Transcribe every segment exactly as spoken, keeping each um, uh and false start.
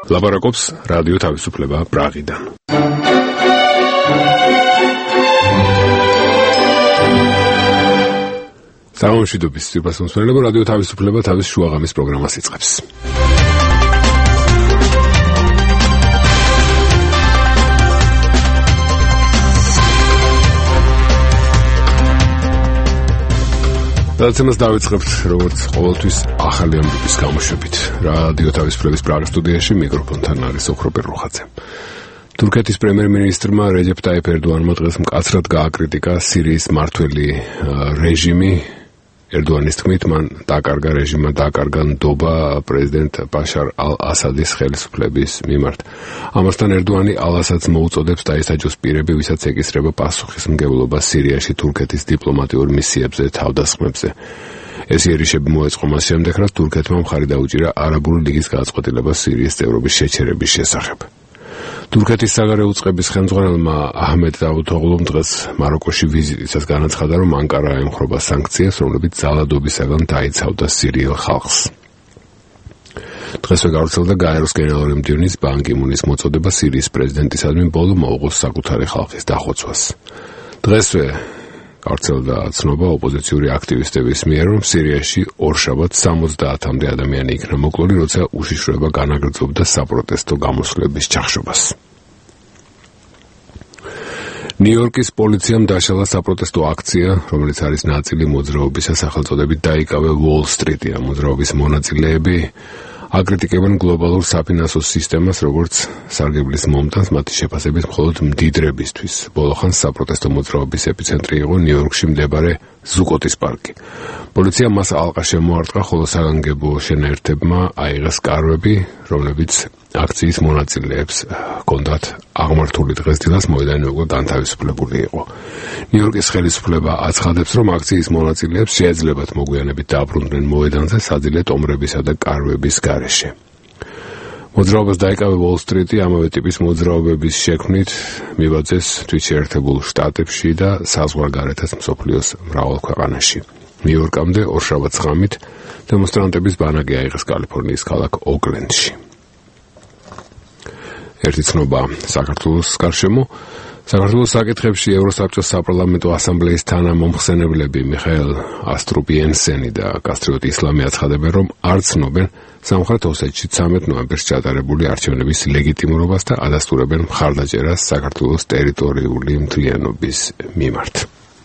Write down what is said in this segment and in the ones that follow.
ლაპარაკობს რადიო თავისუფლება პრაღიდან. სამშვიდობის სიყვარულო რადიო თავისუფლება თავის შუაღამის პროგრამას იწყებს. დაცემას დავიწყებთ როგორც ყოველთვის ახალი ამბების გამოშვებით. რადიო თავისუფლების პრაღის სტუდიაში მიკროფონთან არის ოქროპერ რუხაძე. თურქეთის პრემიერ-მინისტრმა რეჯეფ ტაიფ ერდოანმა დღეს მკაცრად გააკრიტიკა სირიის მმართველი რეჟიმი. ერდოანის თქმით, მან დაკარგა რეჟიმმა დაკარგა ნდობა პრეზიდენტ ბაშარ ალ-ასადის ხელისუფლების მიმართ. ამასთან ერდოანი ალ-ასადს მოუწოდებს დაესაჯოს პირები, ვისაც ეკისრება პასუხისმგებლობა სირიაში თურქეთის დიპლომატიურ მისიებზე, თავდასხმებზე. ეს იერიშები მოეწყო მას შემდეგ, რაც თურქეთმა მხარი დაუჭირა არაბული ლიგის გადაწყვეტილება სირიის წევრობის შეჩერების შესახებ. თურქეთის საგარეო უწყების ხელმძღვანელმა აჰმედ დავუთოღლუმ დღეს მაროკოში ვიზიტისას განაცხადა, რომ ანკარა ემხრობა სანქციებს, რომლებიც ძალადობისაგან დაიცავდა სირიელ ხალხს. დღესვე გავრცელდა გაეროს გენერალური მდივნის ბან კი მუნის მოწოდება სირიის პრეზიდენტისადმი ბოლო მოუღოს საკუთარი ხალხის დახოცვას. დღესვე გავრცელდა ცნობა ოპოზიციური აქტივისტების მიერ, რომ სირიაში ორშაბათს სამოცდაათამდე ადამიანი იქნა მოკლული, როცა უშიშროება განაგრძობდა საპროტესტო გამოსვლების ჩახშობას. ნიუ-იორკის პოლიციამ დაშალა საპროტესტო აქცია, რომელიც არის ნაწილი მოძრაობისა სახელწოდებით დაიკავე უოლ-სტრიტი. მოძრაობის მონაწილეები აკრიტიკებენ გლობალურ საფინანსო სისტემას, როგორც სარგებლის მომტანს მათი შეფასებით მხოლოდ მდიდრებისთვის. ბოლოხანს საპროტესტო მოძრაობის ეპიცენტრი იყო ნიუ-იორკში მდებარე ზუკოტის პარკი. პოლიციამ მას ალყა შემოარტყა, ხოლო საგანგებო შენაერთებმა აიღეს კარვები, რომლებიც აქციის მონაწილეებს ჰქონდათ აღმართული. დღესდილას მოედანი უკვე განთავისუფლებული იყო. ნიუ-იორკის ხელისუფლება აცხადებს, რომ აქციის მონაწილეებს შეეძლებათ მოგვიანებით დააბრუნდნენ მოედანზე საძილე ტომრებისა და კარვების გარეშე. მოძრაობას დაიკავე უოლ-სტრიტი ამავე ტიპის მოძრაობების შექმნით მიბაძეს თვით შეერთებულ შტატებში და საზღვარგარეთაც მსოფლიოს მრავალ ქვეყანაში. ნიუ-იორკამდე ორშაბათს ღამით დემონსტრანტების ბანაკი აიღეს კალიფორნიის ქალაქ ოკლენდში. ერთი ცნობა საქართველოს გარშემო. საქართველოს საკითხებში ევროსაბჭოს საპარლამენტო ასამბლეის თანამომხსენებლები მიხაელ ასტრუპიენსენი და კასტრიოტი ისლამი აცხადებენ, რომ არ ცნობენ სამხრეთ ოსეთში ცამეტ ნოემბერს ჩატარებული არჩევნების ლეგიტიმურობას და ადასტურებენ მხარდაჭერას საქართველოს ტერიტორიული მთლიანობის მიმართ.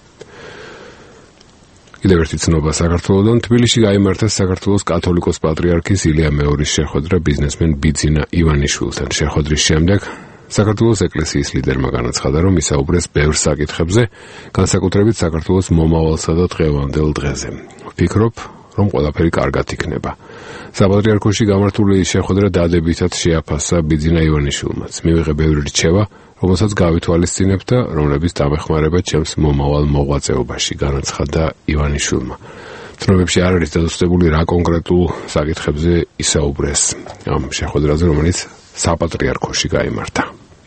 კიდევ ერთი ცნობა საქართველოდან. თბილისში გაიმართა საქართველოს კათოლიკოს პატრიარქის ილია მეორის შეხვედრა ბიზნესმენ ბიძინა ივანიშვილთან. შეხვედრის შემდეგ საქართველოს ეკლესიის ლიდერმა განაცხადა, რომ ისაუბრეს ბევრ საკითხებზე, განსაკუთრებით საქართველოს მომავალსა და დღევანდელ დღეზე. ვფიქრობ, რომ ყველაფერი კარგად იქნება. საპატრიარქოში გამართული შეხვედრა დადებითად შეაფასა ბიძინა ივანიშვილმაც. მივიღე ბევრი რჩევა, რომელსაც გავითვალისწინებ და რომლებიც დამეხმარება ჩემს მომავალ მოღვაწეობაში, განაცხადა ივანიშვილმა. ცნობებში არ არის დადასტურებული, რა კონკრეტულ საკითხებზე ისაუბრეს ამ შეხვედრაზე, რომელიც საპატრიარქოში გაიმართა.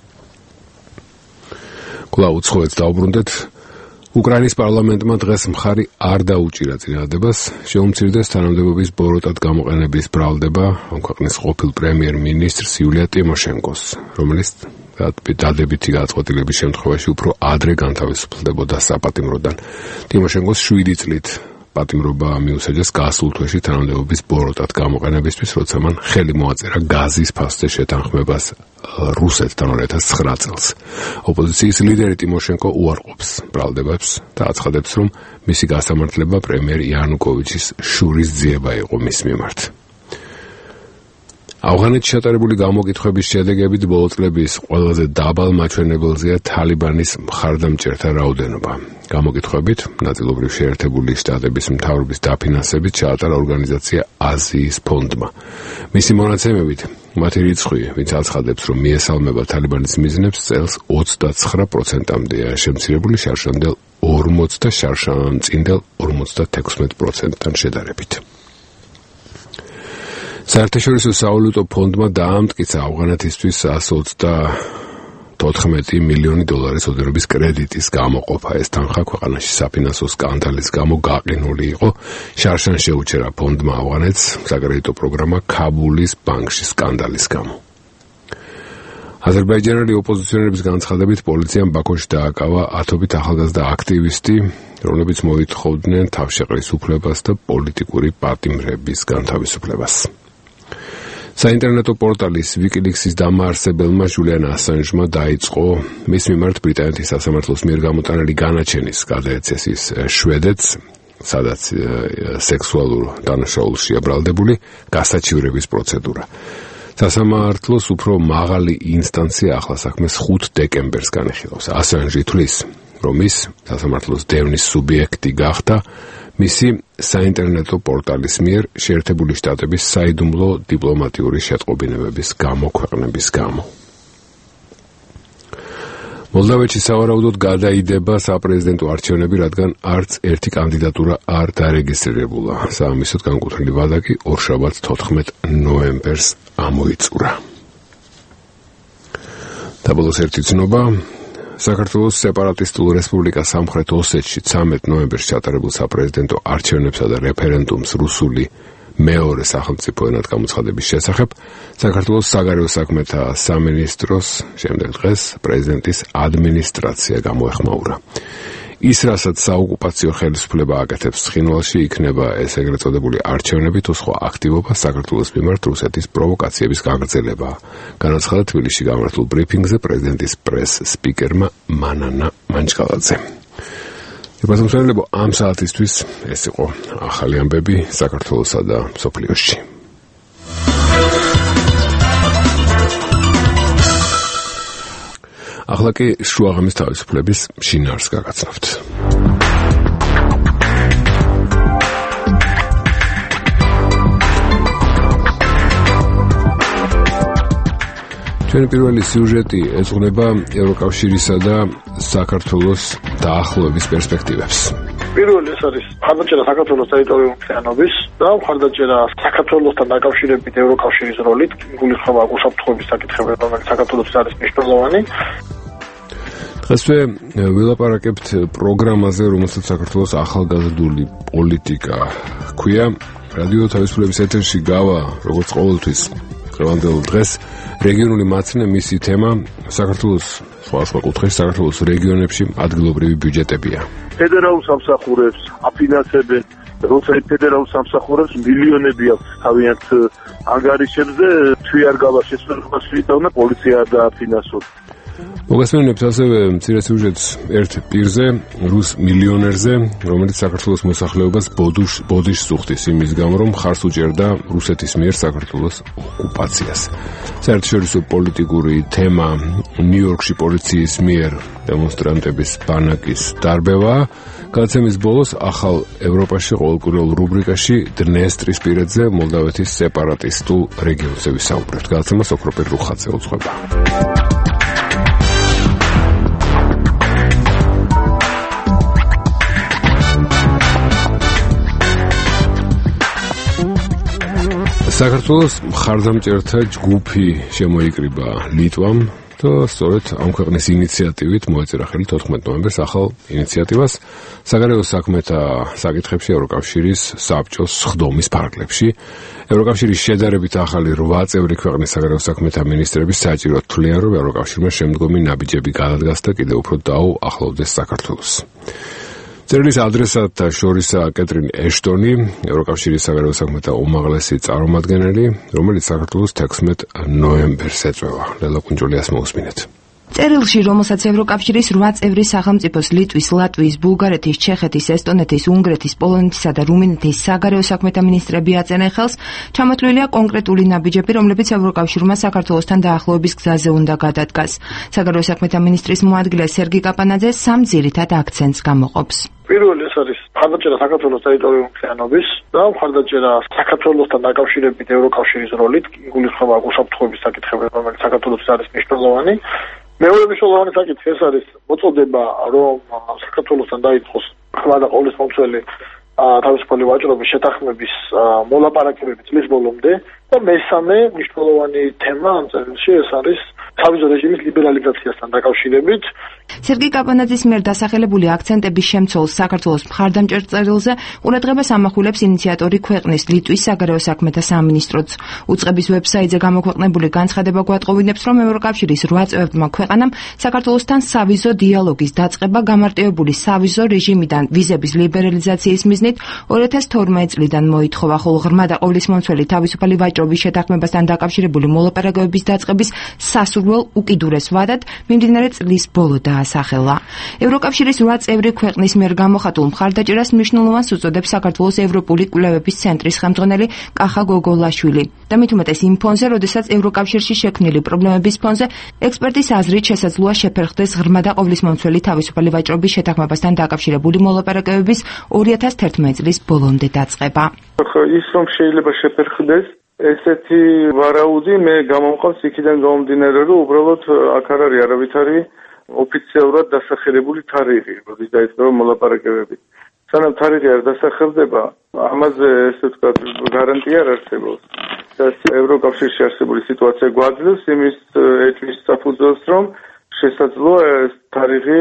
კვლავ უცხოეთს დავუბრუნდეთ. უკრაინის პარლამენტმა დღეს მხარი არ დაუჭირა წინადადებას, შეუმცირდეს თანამდებობის ბოროტად გამოყენების ბრალდება ამ ქვეყნის ყოფილ პრემიერ-მინისტრს იულია ტიმოშენკოს, რომელიც დადებითი გადაწყვეტილების შემთხვევაში უფრო ადრე განთავისუფლდებოდა საპატიმროდან. ტიმოშენკოს შვიდი წლით პატიმრობა მიუსაჯეს გასულ თვეში თანამდებობის ბოროტად გამოყენებისთვის, როცა მან ხელი მოაწერა გაზის ფასზე შეთანხმებას რუსეთთან ორ ათას ცხრა წელს. ოპოზიციის ლიდერი ტიმოშენკო უარყოფს ბრალდებებს და აცხადებს, რომ მისი გასამართლება პრემიერ იანუკოვიჩის შურის ძიება იყო მის მიმართ. ავღანეთში ჩატარებული გამოკითხვების შედეგებით ბოლო წლების ყველაზე დაბალ მაჩვენებელზეა თალიბანის მხარდამჭერთა რაოდენობა. გამოკითხვებით ნაწილობრივ შეერთებული შტატების მთავრობის დაფინანსებით ჩაატარა ორგანიზაცია აზიის ფონდმა. მისი მონაცემებით, მათი რიცხვი, ვინც აცხადებს, რომ მიესალმება თალიბანის მიზნებს, წელს ოცდაცხრა პროცენტამდეა შემცირებული შარშანდელ ორმოც და შარშანწინდელ ორმოცდათექვსმეტ პროცენტთან შედარებით. საერთაშორისო სავალუტო ფონდმა დაამტკიცა ავღანეთისთვის εκατს ოცდაოთხმეტი მილიონი დოლარის ოდენობის კრედიტის გამოყოფა. ეს თანხა ქვეყანაში საფინანსო სკანდალის გამო გაყინული იყო. შარშან შეუჩერა ფონდმა ავღანეთს საკრედიტო პროგრამა ქაბულის ბანკში სკანდალის გამო. აზერბაიჯანელი ოპოზიციონერების განცხადებით პოლიციამ ბაქოში დააკავა ათობით ახალგაზრდა აქტივისტი, რომლებიც მოითხოვდნენ თავშეყრის უფლებას და პოლიტიკური პატიმრების განთავისუფლებას. საინტერნეტო პორტალის WikiLeaks-ის დამაარსებელმა ჟულიან ასანჟმა დაიწყო მის მიმართ ბრიტანეთის სასამართლოს მიერ გამოტანილი განაჩენის გადაეცეს შვედეთს, სადაც სექსუალურ დანაშაულშია ბრალდებული გასაჩივრების პროცედურა. სასამართლოს უფრო მაღალი ინსტანცია ახლა საქმეს ხუთ დეკემბერს განიხილავს. ასანჟი თვლის, რომ ის სასამართლოს დევნის სუბიექტი გახდა მისი საინტერნეტო პორტალის მიერ შეერთებული შტატების საიდუმლო დიპლომატიური შეტყობინებების გამოქვეყნების გამო. მოლდავეთში სავარაუდოდ გადაიდება საპრეზიდენტო არჩევნები, რადგან არც ერთი კანდიდატურა არ დარეგისტრირებულა. საამისოდ განკუთვნილი ვადა კი ორშაბათს თოთხმეტ ნოემბერს ამოიწურა. დაბოლოს ერთი ცნობა. საქართველოს სეპარატისტულ რესპუბლიკა სამხრეთ ოსეთში ცამეტ ნოემბერს ჩატარებულ საპრეზიდენტო არჩევნებსა და რეფერენდუმს რუსული მეორე სახელმწიფო ენად გამოცხადების შესახებ საქართველოს საგარეო საქმეთა სამინისტროს შემდეგ დღეს პრეზიდენტის ადმინისტრაცია გამოეხმაურა. ის, რასაც საოკუპაციო ხელისუფლება აკეთებს ცხინვალში, იქნება ეს ეგრეთ წოდებული არჩევნები თუ სხვა აქტივობა საქართველოს მიმართ რუსეთის პროვოკაციების გაგრძელება. განაცხადა თბილისში გამართულ ბრიფინგზე პრეზიდენტის პრეს-სპიკერმა მანანა მანჩკალაძე. ებასმსვენელებო, ამ საათისთვის ეს იყო ახალი ამბები საქართველოსა და მსოფლიოში. ახლა კი შუაღამის თავისუფლების შინაარსს გაგაცნობთ. ჩვენი პირველი სიუჟეტი ეძღვნება ევროკავშირისა და საქართველოს დაახლოების პერსპექტივებს. პირველი ეს არის მხარდაჭერა საქართველოს ტერიტორიული მთლიანობის და მხარდაჭერა საქართველოსთან დაკავშირებით ევროკავშირის როლით, გულისხმობა უსაფრთხოების საკითხებზე, რომელიც საქართველოს არის მნიშვნელოვანი. დღესვე ვილაპარაკებთ პროგრამაზე, რომელსაც საქართველოს ახალგაზრდული პოლიტიკა ჰქვია. რადიო თავისუფლების ეთერში გავა, როგორც ყოველთვის, დღევანდელ დღეს რეგიონული მაცნე, მისი თემა საქართველოს სხვადასხვა კუთხეში საქართველოს რეგიონებში ადგილობრივი ბიუჯეტებია. ფედერალურ სამსახურებს აფინანსებენ, როცა ფედერალურ სამსახურებს მილიონები აქვს თავიანთ ანგარიშებზე, თვი არ გავა შესაძლებლობაში და პოლიცია არ დააფინანსოს. მოგესმენებთ ასევე მცირე სიუჟეტს ერთ პირზე, რუს მილიონერზე, რომელიც საქართველოს მოსახლეობას ბოდიშ ბოდიშს უხდის იმის გამო, რომ ხარს უჭერდა რუსეთის მიერ საქართველოს ოკუპაციას. საერთაშორისო პოლიტიკური თემა ნიუ-იორკში პოლიციის მიერ დემონსტრანტების ბანაკის დარბევა. გადაცემის ბოლოს ახალ ევროპაში ყოველკვირეულ რუბრიკაში დნესტრისპირეთზე მოლდავეთის სეპარატისტულ რეგიონზე ვისაუბრებთ. გადაცემას ოქროპირ რუხაძე უძღვება. საქართველოს მხარდამჭერთა ჯგუფი შემოიკრიბა ლიტვამ და სწორედ ამ ქვეყნის ინიციატივით მოეწერა ხელი თოთხმეტ ნოემბერს ახალ ინიციატივას საგარეო საქმეთა საკითხებში ევროკავშირის საბჭოს სხდომის ფარგლებში. ევროკავშირის შედარებით ახალი რვა წევრი ქვეყნის საგარეო საქმეთა მინისტრები საჭიროდ თვლიან, რომ ევროკავშირმა შემდგომი ნაბიჯები გადადგას და კიდევ უფრო დაუახლოვდეს საქართველოს. წერილის ადრესატთა შორისაა კეტრინ ეშტონი, ევროკავშირის საგარეო საქმეთა უმაღლესი წარმომადგენელი, რომელიც საქართველოს თექვსმეტ ნოემბერს ეწვევა. ლელა კუნჯულიას მოусმინეთ. წერილში, რომელსაც ევროკავშირის რვა წევრი სახელმწიფოს ლიტვის, ლატვიის, ბულგარეთის, ჩეხეთის, ესტონეთის, უნგრეთის, პოლონეთისა და რუმინეთის საგარეო საქმეთა მინისტრები აწენენ ხელს, ჩამოთვლილია კონკრეტული ნაბიჯები, რომლებიც ევროკავშირმა საქართველოსთან დაახლოების გზაზე უნდა გადადგას. საგარეო საქმეთა მინისტრის მოადგილე სერგი კაპანაძე სამ ძირითად აქცენტს გამოყოფს. პირველი ეს არის მხარდაჭერა საქართველოს ტერიტორიული მთლიანობის და მხარდაჭერა საქართველოსთან დაკავშირებით ევროკავშირის როლით, გულისხმობა უსაფრთხოების საკითხებზე, რომელიც საქართველოს არის მნიშვნელოვანი. მეორე მნიშვნელოვანი საკითხი ეს არის მოწოდება, რომ საქართველოსთან დაიწყოს ხმა და ყოვლისმომცველი თავისუფალი ვაჭრობის შეთანხმების მოლაპარაკებები წლის ბოლომდე. და მესამე მნიშვნელოვანი თემა ამ წერილში ეს არის თავისუფლ რეჟიმის ლიბერალიზაციასთან დაკავშირებით. სერგეი კაპანაძის მიერ დასახელებული აქცენტების შემცველ საქართველოს მხარდამჭერ წერილზე ყურადღებას ამახვილებს ინიციატორი ქვეყნის ლიტვის საგარეო საქმეთა სამინისტროც. უწყების ვებსაიტზე გამოქვეყნებული განცხადება გვატყობინებს, რომ ევროკავშირის რვა წევრმა ქვეყანამ საქართველოსთან სავიზო დიალოგის დაწყება გამარტივებული სავიზო რეჟიმიდან ვიზების ლიბერალიზაციის მიზნით ორი ათას თორმეტ წლიდან მოითხოვა, ხოლო ღრმა და ყოვლისმომცველი თავისუფალი ვაჭრობის შეთანხმებასთან დაკავშირებული მოლაპარაკებების დაწყების სასურველ უკიდურეს ვადად მიმდინარე წლის ბოლო დაასახელა. ევროკავშირის რვა წევრი ქვეყნის მიერ გამოხატულ მხარდაჭერას მნიშვნელოვანს უწოდებს საქართველოს ევროპული კვლევების ცენტრის ხელმძღვანელი კახა გოგოლაშვილი. და მით უმეტეს იმ ფონზე, როდესაც ევროკავშირში შექმნილი პრობლემების ფონზე ექსპერტის აზრით შესაძლოა შეფერხდეს ღრმა და ყოვლისმომცველი თავისუფალი ვაჭრობის შეთანხმებასთან დაკავშირებული მოლაპარაკებების ორი ათას თერთმეტ წლის ბოლომდე დაწყება. ის რომ შეიძლება შეფერხდეს ესეთი ვარაუდი მე გამომყავს იქიდან გამომდინარე, რომ უბრალოდ აქ არ არის არავითარი ოფიციალურად დასახელებული თარიღი, როდის დაიწყება მოლაპარაკებები. სანამ თარიღი არ დასახელდება, ამაზე ესე ვთქვათ, გარანტია არ არსებობს. და ევროკავშირში არსებული სიტუაცია გვაძლევს იმის ეჭვის საფუძველს, რომ შესაძლოა ეს თარიღი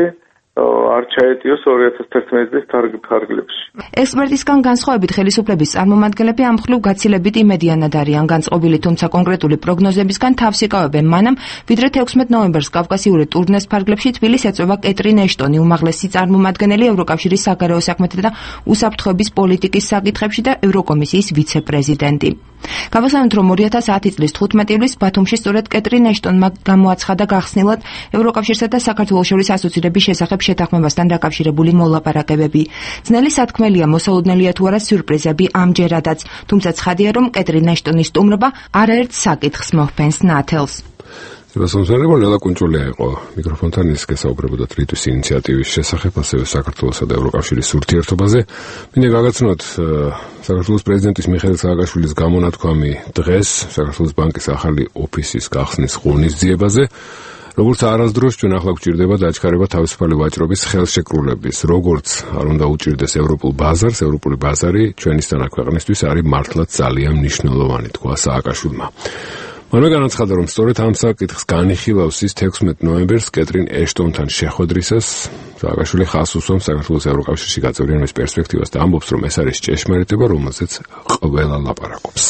არ ჩაეტიოს ორი ათას თერთმეტ წლის თარგლებში. ექსპერტისგან განსხვავებით ხელისუფლების წარმომადგენლები ამ მხრივ გაცილებით იმედიანად არიან განწყობილი, თუმცა კონკრეტული პროგნოზებისგან თავს იკავებენ მანამ, ვიდრე თექვსმეტ ნოემბერს კავკასიური ტურნეს ფარგლებში თბილისს ეწვევა კეტრინ ეშტონი, უმაღლესი წარმომადგენელი ევროკავშირის საგარეო საქმეთა და უსაფრთხოების პოლიტიკის საკითხებში და ევროკომისიის ვიცე-პრეზიდენტი. გავახსენოთ, რომ ორი ათას ათი წლის თხუთმეტ ივლისს ბათუმში სწორედ კეტრინ ეშტონმა გამოაცხადა გახსნილად ევროკავშირსა და საქართველოს შორის ასოცირების შესახებ შეთანხმებასთან დაკავშირებული მოლაპარაკებები. ძნელი სათქმელია, მოსალოდნელია თუ არა სიურპრიზები ამჯერადაც, თუმცა ცხადია, რომ კეტრინ ეშტონის სტუმრობა არაერთ საკითხს მოჰფენს ნათელს. სებასონსერებო ლელა კუნჭულია იყო მიკროფონთან, ის გესაუბრებოდა ლიტვის ინიციატივის შესახებ, ასევე საქართველოსა და ევროკავშირის ურთიერთობაზე. მინდა გაგაცნოთ საქართველოს პრეზიდენტის მიხეილ სააკაშვილის გამონათქვამი დღეს საქართველოს ბანკის ახალი ოფისის გახსნის ღონისძიებაზე. როგორც არასდროს ჩვენ ახლა გვჭირდება დაჩქარება თავისუფალი ვაჭრობის ხელშეკრულების, როგორც არ უნდა უჭირდეს ევროპულ ბაზარს, ევროპული ბაზარი ჩვენისთანა ქვეყნისთვის არის მართლაც ძალიან მნიშვნელოვანი, თქვა სააკაშვილმა. მანვე განაცხადა, რომ სწორედ ამ საკითხს განიხილავს ის თექვსმეტ ნოემბერს კეტრინ ეშტონთან შეხვედრისას. სააკაშვილი ხაზს უსვამს საქართველოს ევროკავშირში გაწევრიანების პერსპექტივას და ამბობს, რომ ეს არის ჭეშმარიტება, რომელზეც ყველა ლაპარაკობს.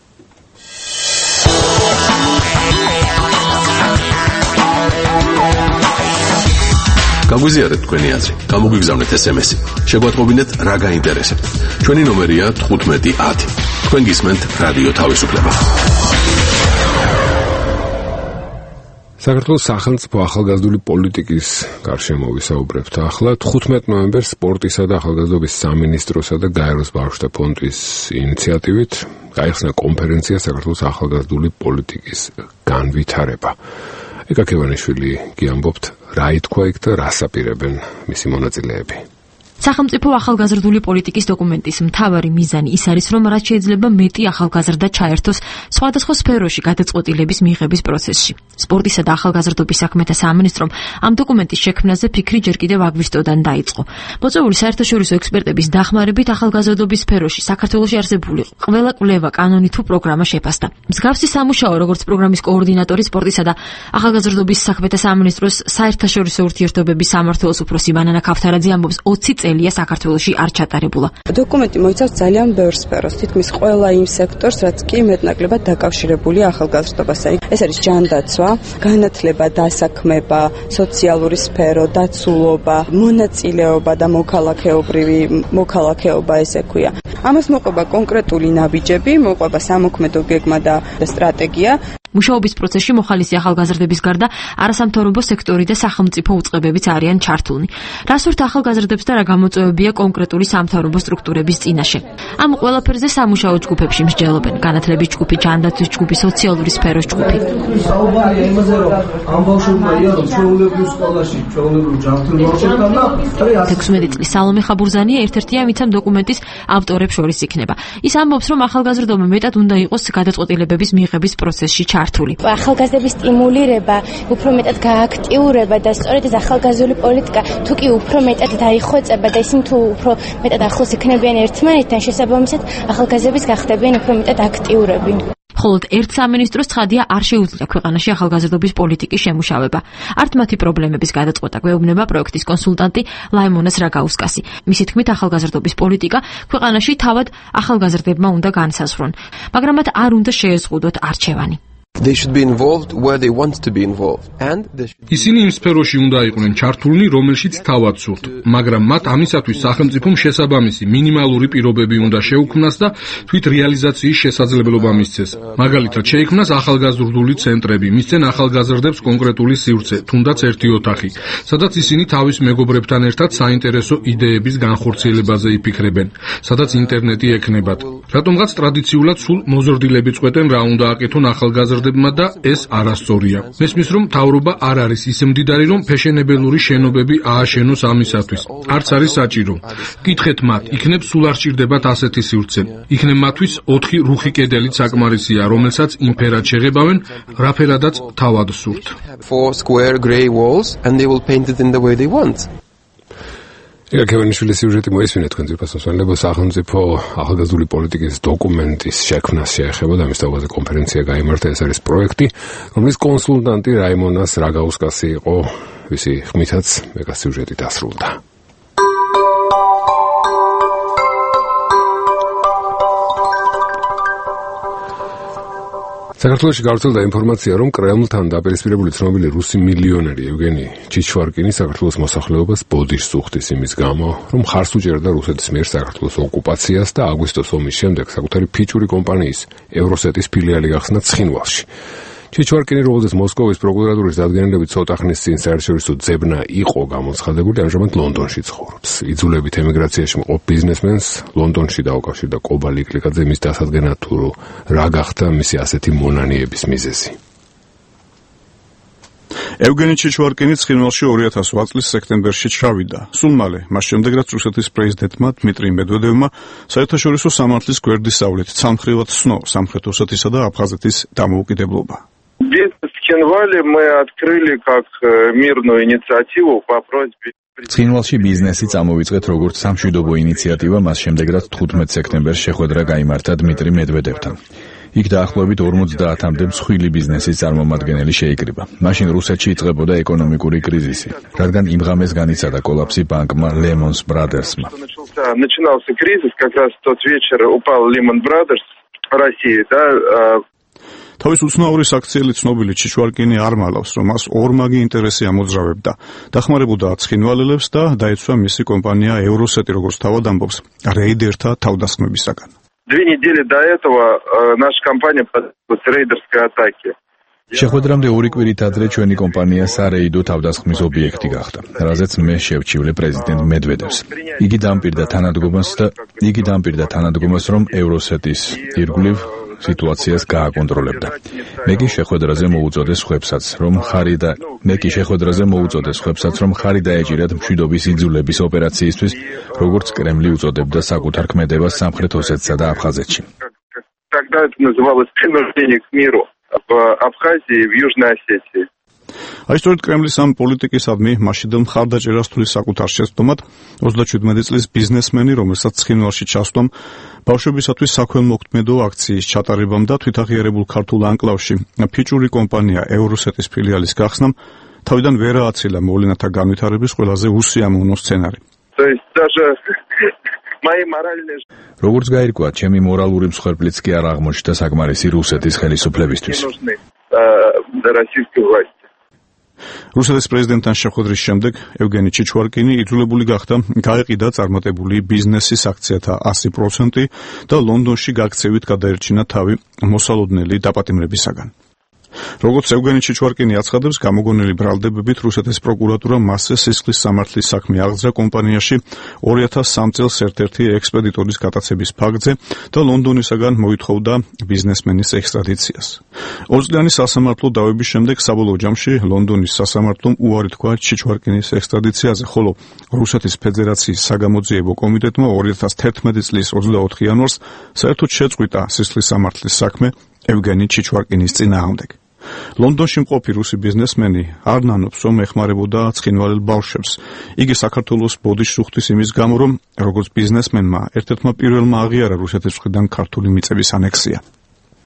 გაგვიზიარეთ თქვენი აზრი, გამოგვიგზავნეთ ეს ემ ესი. შეგვატყობინეთ რა გაინტერესებთ. ჩვენი ნომერია თხუთმეტი ათი. თქვენ გისმენთ რადიო თავისუფლება. საქართველოს სახელმწიფო ახალგაზრდული პოლიტიკის გარშემო ვისაუბრებთ ახლა. თხუთმეტ ნოემბერს სპორტისა და ახალგაზრდობის სამინისტროსა და გაეროს ბავშვთა ფონდის ინიციატივით გაიხსნა კონფერენცია საქართველოს ახალგაზრდული პოლიტიკის განვითარება. ეკა ქევანიშვილი გიამბობთ, რა ითქვა იქ და რას აპირებენ მისი მონაწილეები. სახელმწიფო ახალგაზრდული პოლიტიკის დოკუმენტის მთავარი მიზანი ის არის, რომ რაც შეიძლება მეტი ახალგაზრდა ჩაერთოს სხვადასხვა სფეროში გადაწყვეტილების მიღების პროცესში. სპორტისა და ახალგაზრდობის საქმეთა სამინისტრომ ამ დოკუმენტის შექმნაზე ფიქრი ჯერ კიდევ აგვისტოდან დაიწყო. მოწვეული საერთაშორისო ექსპერტების დახმარებით ახალგაზრდობის სფეროში საქართველოში არსებული ყველა კვლევა, კანონი თუ პროგრამა შეფასდა. მსგავსი სამუშაო, როგორც პროგრამის კოორდინატორი სპორტისა და ახალგაზრდობის საქმეთა სამინისტროს საერთაშორისო ურთიერთობების სამმართველოს უფროსი ბანანა ქავთარაძე ამბობს, ოცი წელია საქართველოში არ ჩატარებულა. დოკუმენტი მოიცავს ძალიან ბევრ სფეროს, თითქმის ყველა იმ სექტორს, რაც კი მეტნაკლებად დაკავშირებულია ახალგაზრდობასთან. ეს არის ჯანდაცვა, განათლება, დასაქმება, სოციალური სფერო, დაცულობა, მონაწილეობა და მოქალაქეობრივი მოქალაქეობა, ესე ქვია. ამას მოყვება კონკრეტული ნაბიჯები, მოყვება სამოქმედო გეგმა და სტრატეგია. მუშაობის პროცესში მოხალისი ახალგაზრდების გარდა არასამთავრობო სექტორი და სახელმწიფო უწყებებიც არიან ჩართულნი. რას ვერთ ახალგაზრდებს და რა გამოწვევებია კონკრეტული სამთავრობო სტრუქტურების წინაშე. ამ ყველაფერზე სამუშაო ჯგუფებში მსჯელობენ განათლების ჯგუფი, ჯანდაცვის ჯგუფი, სოციალური სფეროს ჯგუფი. საუბარია იმაზე, რომ ამ ბავშვებმა იარონ ჩვეულებრივ სკოლაში, ჩვეულებრივ ჯანმრთელ ბავშვებთან და თექვსმეტი წლის სალომე ხაბურზანია ერთ-ერთი ამით ამ დოკუმენტის ავტორებს შორის იქნება. ის ამბობს, რომ ახალგაზრდობა მეტად უნდა იყოს გადაწყვეტილებების მიღების პროცესში ჩართული. ახალგაზრდების სტიმულირება, უფრო მეტად გააქტიურება და სწორედ ეს ახალგაზრდული პოლიტიკა თუ კი უფრო მეტად დაიხვეწება და ისინი თუ უფრო მეტად ახლოს იქნებიან ერთმანეთთან, შესაბამისად ახალგაზრდების გახდებიან უფრო მეტად აქტიურები. მხოლოდ ერთ სამინისტროს ცხადია არ შეუძლია ქვეყანაში ახალგაზრდობის პოლიტიკის შემუშავება. ართ მათი პრობლემების გადაწყვეტა გვეუბნება პროექტის კონსულტანტი ლაიმონას რაგაუსკასი. მისი თქმით, ახალგაზრდობის პოლიტიკა ქვეყანაში თავად ახალგაზრდებმა უნდა განსაზღვრონ, მაგრამ მათ არ უნდა შეეზღუდოთ არჩევანი. They should be involved where they want to be involved and they should... ისინი იმ სფეროში უნდა იყვნენ ჩართულნი, რომელშიც თავად სურთ, მაგრამ მათ ამისათვის სახელმწიფომ შესაბამისი მინიმალური პირობები უნდა შეუქმნას და თვით რეალიზაციის შესაძლებლობა მისცეს. მაგალითად, შეიქმნას ახალგაზრდული ცენტრები, მისცენ ახალგაზრდებს კონკრეტული სივრცე, თუნდაც ერთი ოთახი, სადაც ისინი თავის მეგობრებთან ერთად საინტერესო იდეების განხორციელებაზე იფიქრებენ, სადაც ინტერნეტი ექნებათ. რატომღაც ტრადიციულად სულ მოზრდილები წყვეტენ რა უნდა აკეთონ ახალგაზრდებს და ეს არასწორია. მესმის რომ მთავრობა არ არის ისე მდიდარი, რომ ფეშენებელური შენობები ააშენოს ამისათვის. არც არის საჭირო. კითხეთ მათ, იქნებ სულ არ სჭირდებათ ასეთი სივრცე. იქნებ მათთვის ოთხი რუხი კედელიც საკმარისია, რომელსაც იმ ფერად შეღებავენ, რა ფერადაც თავად სურთ. Four square grey walls and they will paint it in the way they want. იგა ქევენიშვილის სიუჟეტი მოისმინეთ თქვენ ძირფასმოსვენებო სახელმწიფო ახალგაზრდული პოლიტიკის დოკუმენტის შექმნას შეეხება და მის თავზე კონფერენცია გაიმართა. ეს არის პროექტი, რომლის კონსულტანტი რაიმონას რაგაუსკასი იყო, ვისი ხმითაც მეგა სიუჟეტი დასრულდა. საქართველოში გავრცელდა ინფორმაცია, რომ კრემლთან დაპირისპირებული ცნობილი რუსი მილიონერი ევგენი ჩიჩვარკინი საქართველოს მოსახლეობას ბოდიშს უხდის იმის გამო, რომ ხარს უჭერდა რუსეთის მიერ საქართველოს ოკუპაციას და აგვისტოს ომის შემდეგ საკუთარი ფიჭური კომპანიის ევროსეტის ფილიალი გახსნა ცხინვალში. ჩიჩვარკინი, რომელზეც მოსკოვის პროკურატურის დადგენილებით ცოტა ხნის წინ საერთაშორისო ძებნა იყო გამოცხადებული, ამჟამად ლონდონში ცხოვრობს. იძულებით ემიგრაციაში მყოფ ბიზნესმენს ლონდონში დაუკავშირდა კობა ლიკლიკაძე მის დასადგენად, თუ რა გახდა მისი ასეთი მონანიების მიზეზი. ევგენი ჩიჩვარკინი ცხინვალში ორი ათას ოთხ წლის სექტემბერში ჩავიდა. სულ მალე, მას შემდეგ რაც რუსეთის პრეზიდენტმა დმიტრი მედვედევმა საერთაშორისო სამართლის გვერდისავლით ცალმხრივად სცნო სამხრეთ ოსეთისა და აფხაზეთის დამოუკიდებლობა. Бизнес в Цхинвале мы открыли как мирную инициативу по просьбе. ცხინვალში ბიზნესი წამოვიწყეთ როგორც სამშვიდობო ინიციატივა, მას შემდეგ რაც თხუთმეტ სექტემბერს შეხვედრა გაიმართა დმიტრი მედვედევთან. იქ დაახლოებით ორმოცდაათამდე მსხვილი ბიზნესის წარმომადგენელი შეიკრიბა. მაშინ რუსეთში იწყებოდა ეკონომიკური კრიზისი, რადგან იმ ღამეს განიცადა კოლაფსი ბანკმა Lehman Brothersმა. Начинался кризис, как раз в тот вечер упал Lehman Brothers России, да. თავის უცნაური საქციელი ცნობილი ჩიჩვარკინი არ მალავს, რომ მას ორმაგი ინტერესი ამოძრავებდა. დახმარებოდა ცხინვალელებს და დაეცვა მისი კომპანია ევროსეტი, როგორც თავად ამბობს, რეიდერთა თავდასხმებისაგან. Две недели до этого наша компания подверглась рейдерской атаке. შეხვედრამდე ორი კვირით ადრე ჩვენი კომპანია სარეიდო თავდასხმის ობიექტი გახდა, რაზეც მე შევჩივლე პრეზიდენტ მედვედევს. იგი დამპირდა თანადგომას და იგი დამპირდა თანადგომას, რომ ევროსეტის ირგვლივ სიტუაციას გააკონტროლებდა. მე კი შეხვედრაზე მოუწოდე სხვებსაც, რომ ხარი და მე კი შეხვედრაზე მოუწოდე სხვებსაც, რომ ხარი დაეჭირათ მშვიდობის იძულების ოპერაციისთვის, როგორც კრემლი უწოდებდა საკუთარ ქმედებას სამხრეთ ოსეთსა და აფხაზეთში. Тогда это называлось принуждение к миру в Абхазии и в Южной Осетии. აი სწორედ კრემლის ამ პოლიტიკისადმი მაშინდელ მხარდაჭერას თulis საკუთარ შეცდომად ოცდაშვიდმეტი წლის ბიზნესმენი, რომელსაც ცხინვალში ჩასვლამ, ბავშვებისათვის საქველმოქმედო აქციის ჩატარებამ და თვითაღიარებულ ქართულ ანკლავში ფიჭური კომპანია ევროსეტის ფილიალის გახსნამ თავიდან ვერ ააცილა მოვლენათა განვითარების ყველაზე უსიამოვნო სცენარი. То есть даже мои моральные როგორც გაირკვა, ჩემი მორალური მსხვერპლიც კი არ აღმოჩნდა საკმარისი რუსეთის ხელისუფლებისთვის. российской власти. რუსეთის პრეზიდენტთან შეხვედრის შემდეგ ევგენი ჩიჩვარკინი იძულებული გახდა გაეყიდა წარმატებული ბიზნესის აქციათა ასი პროცენტი და ლონდონში გაქცევით გადაერჩინა თავი მოსალოდნელი დაპატიმრებისაგან. როგორც ევგენი ჩიჩვარკინი აცხადებს, გამოგონილი ბრალდებებით რუსეთის პროკურატურა მასზე სისხლის სამართლის საქმე აღძრა კომპანიაში ორი ათას სამი წელს ერთ-ერთი ექსპედიტორის გატაცების ფაქტზე და ლონდონისაგან მოითხოვდა ბიზნესმენის ექსტრადიციას. ორწლიანი სასამართლო დავების შემდეგ საბოლოო ჯამში ლონდონის სასამართლომ უარი თქვა ჩიჩვარკინის ექსტრადიციაზე, ხოლო რუსეთის ფედერაციის საგამოძიებო კომიტეტმა ორი ათას თერთმეტი წლის ოცდაოთხი იანვარს საერთოდ შეწყვიტა სისხლის სამართლის საქმე ევგენი ჩიჩვარკინის წინააღმდეგ. ლონდონში მყოფი რუსი ბიზნესმენი არ ნანობს, რომ ეხმარებოდა ცხინვალელ ბავშვებს. იგი საქართველოს ბოდიშს უხდის იმის გამო, რომ როგორც ბიზნესმენმა ერთ-ერთმა პირველმა აღიარა რუსეთის მხრიდან ქართული მიწების ანექსია.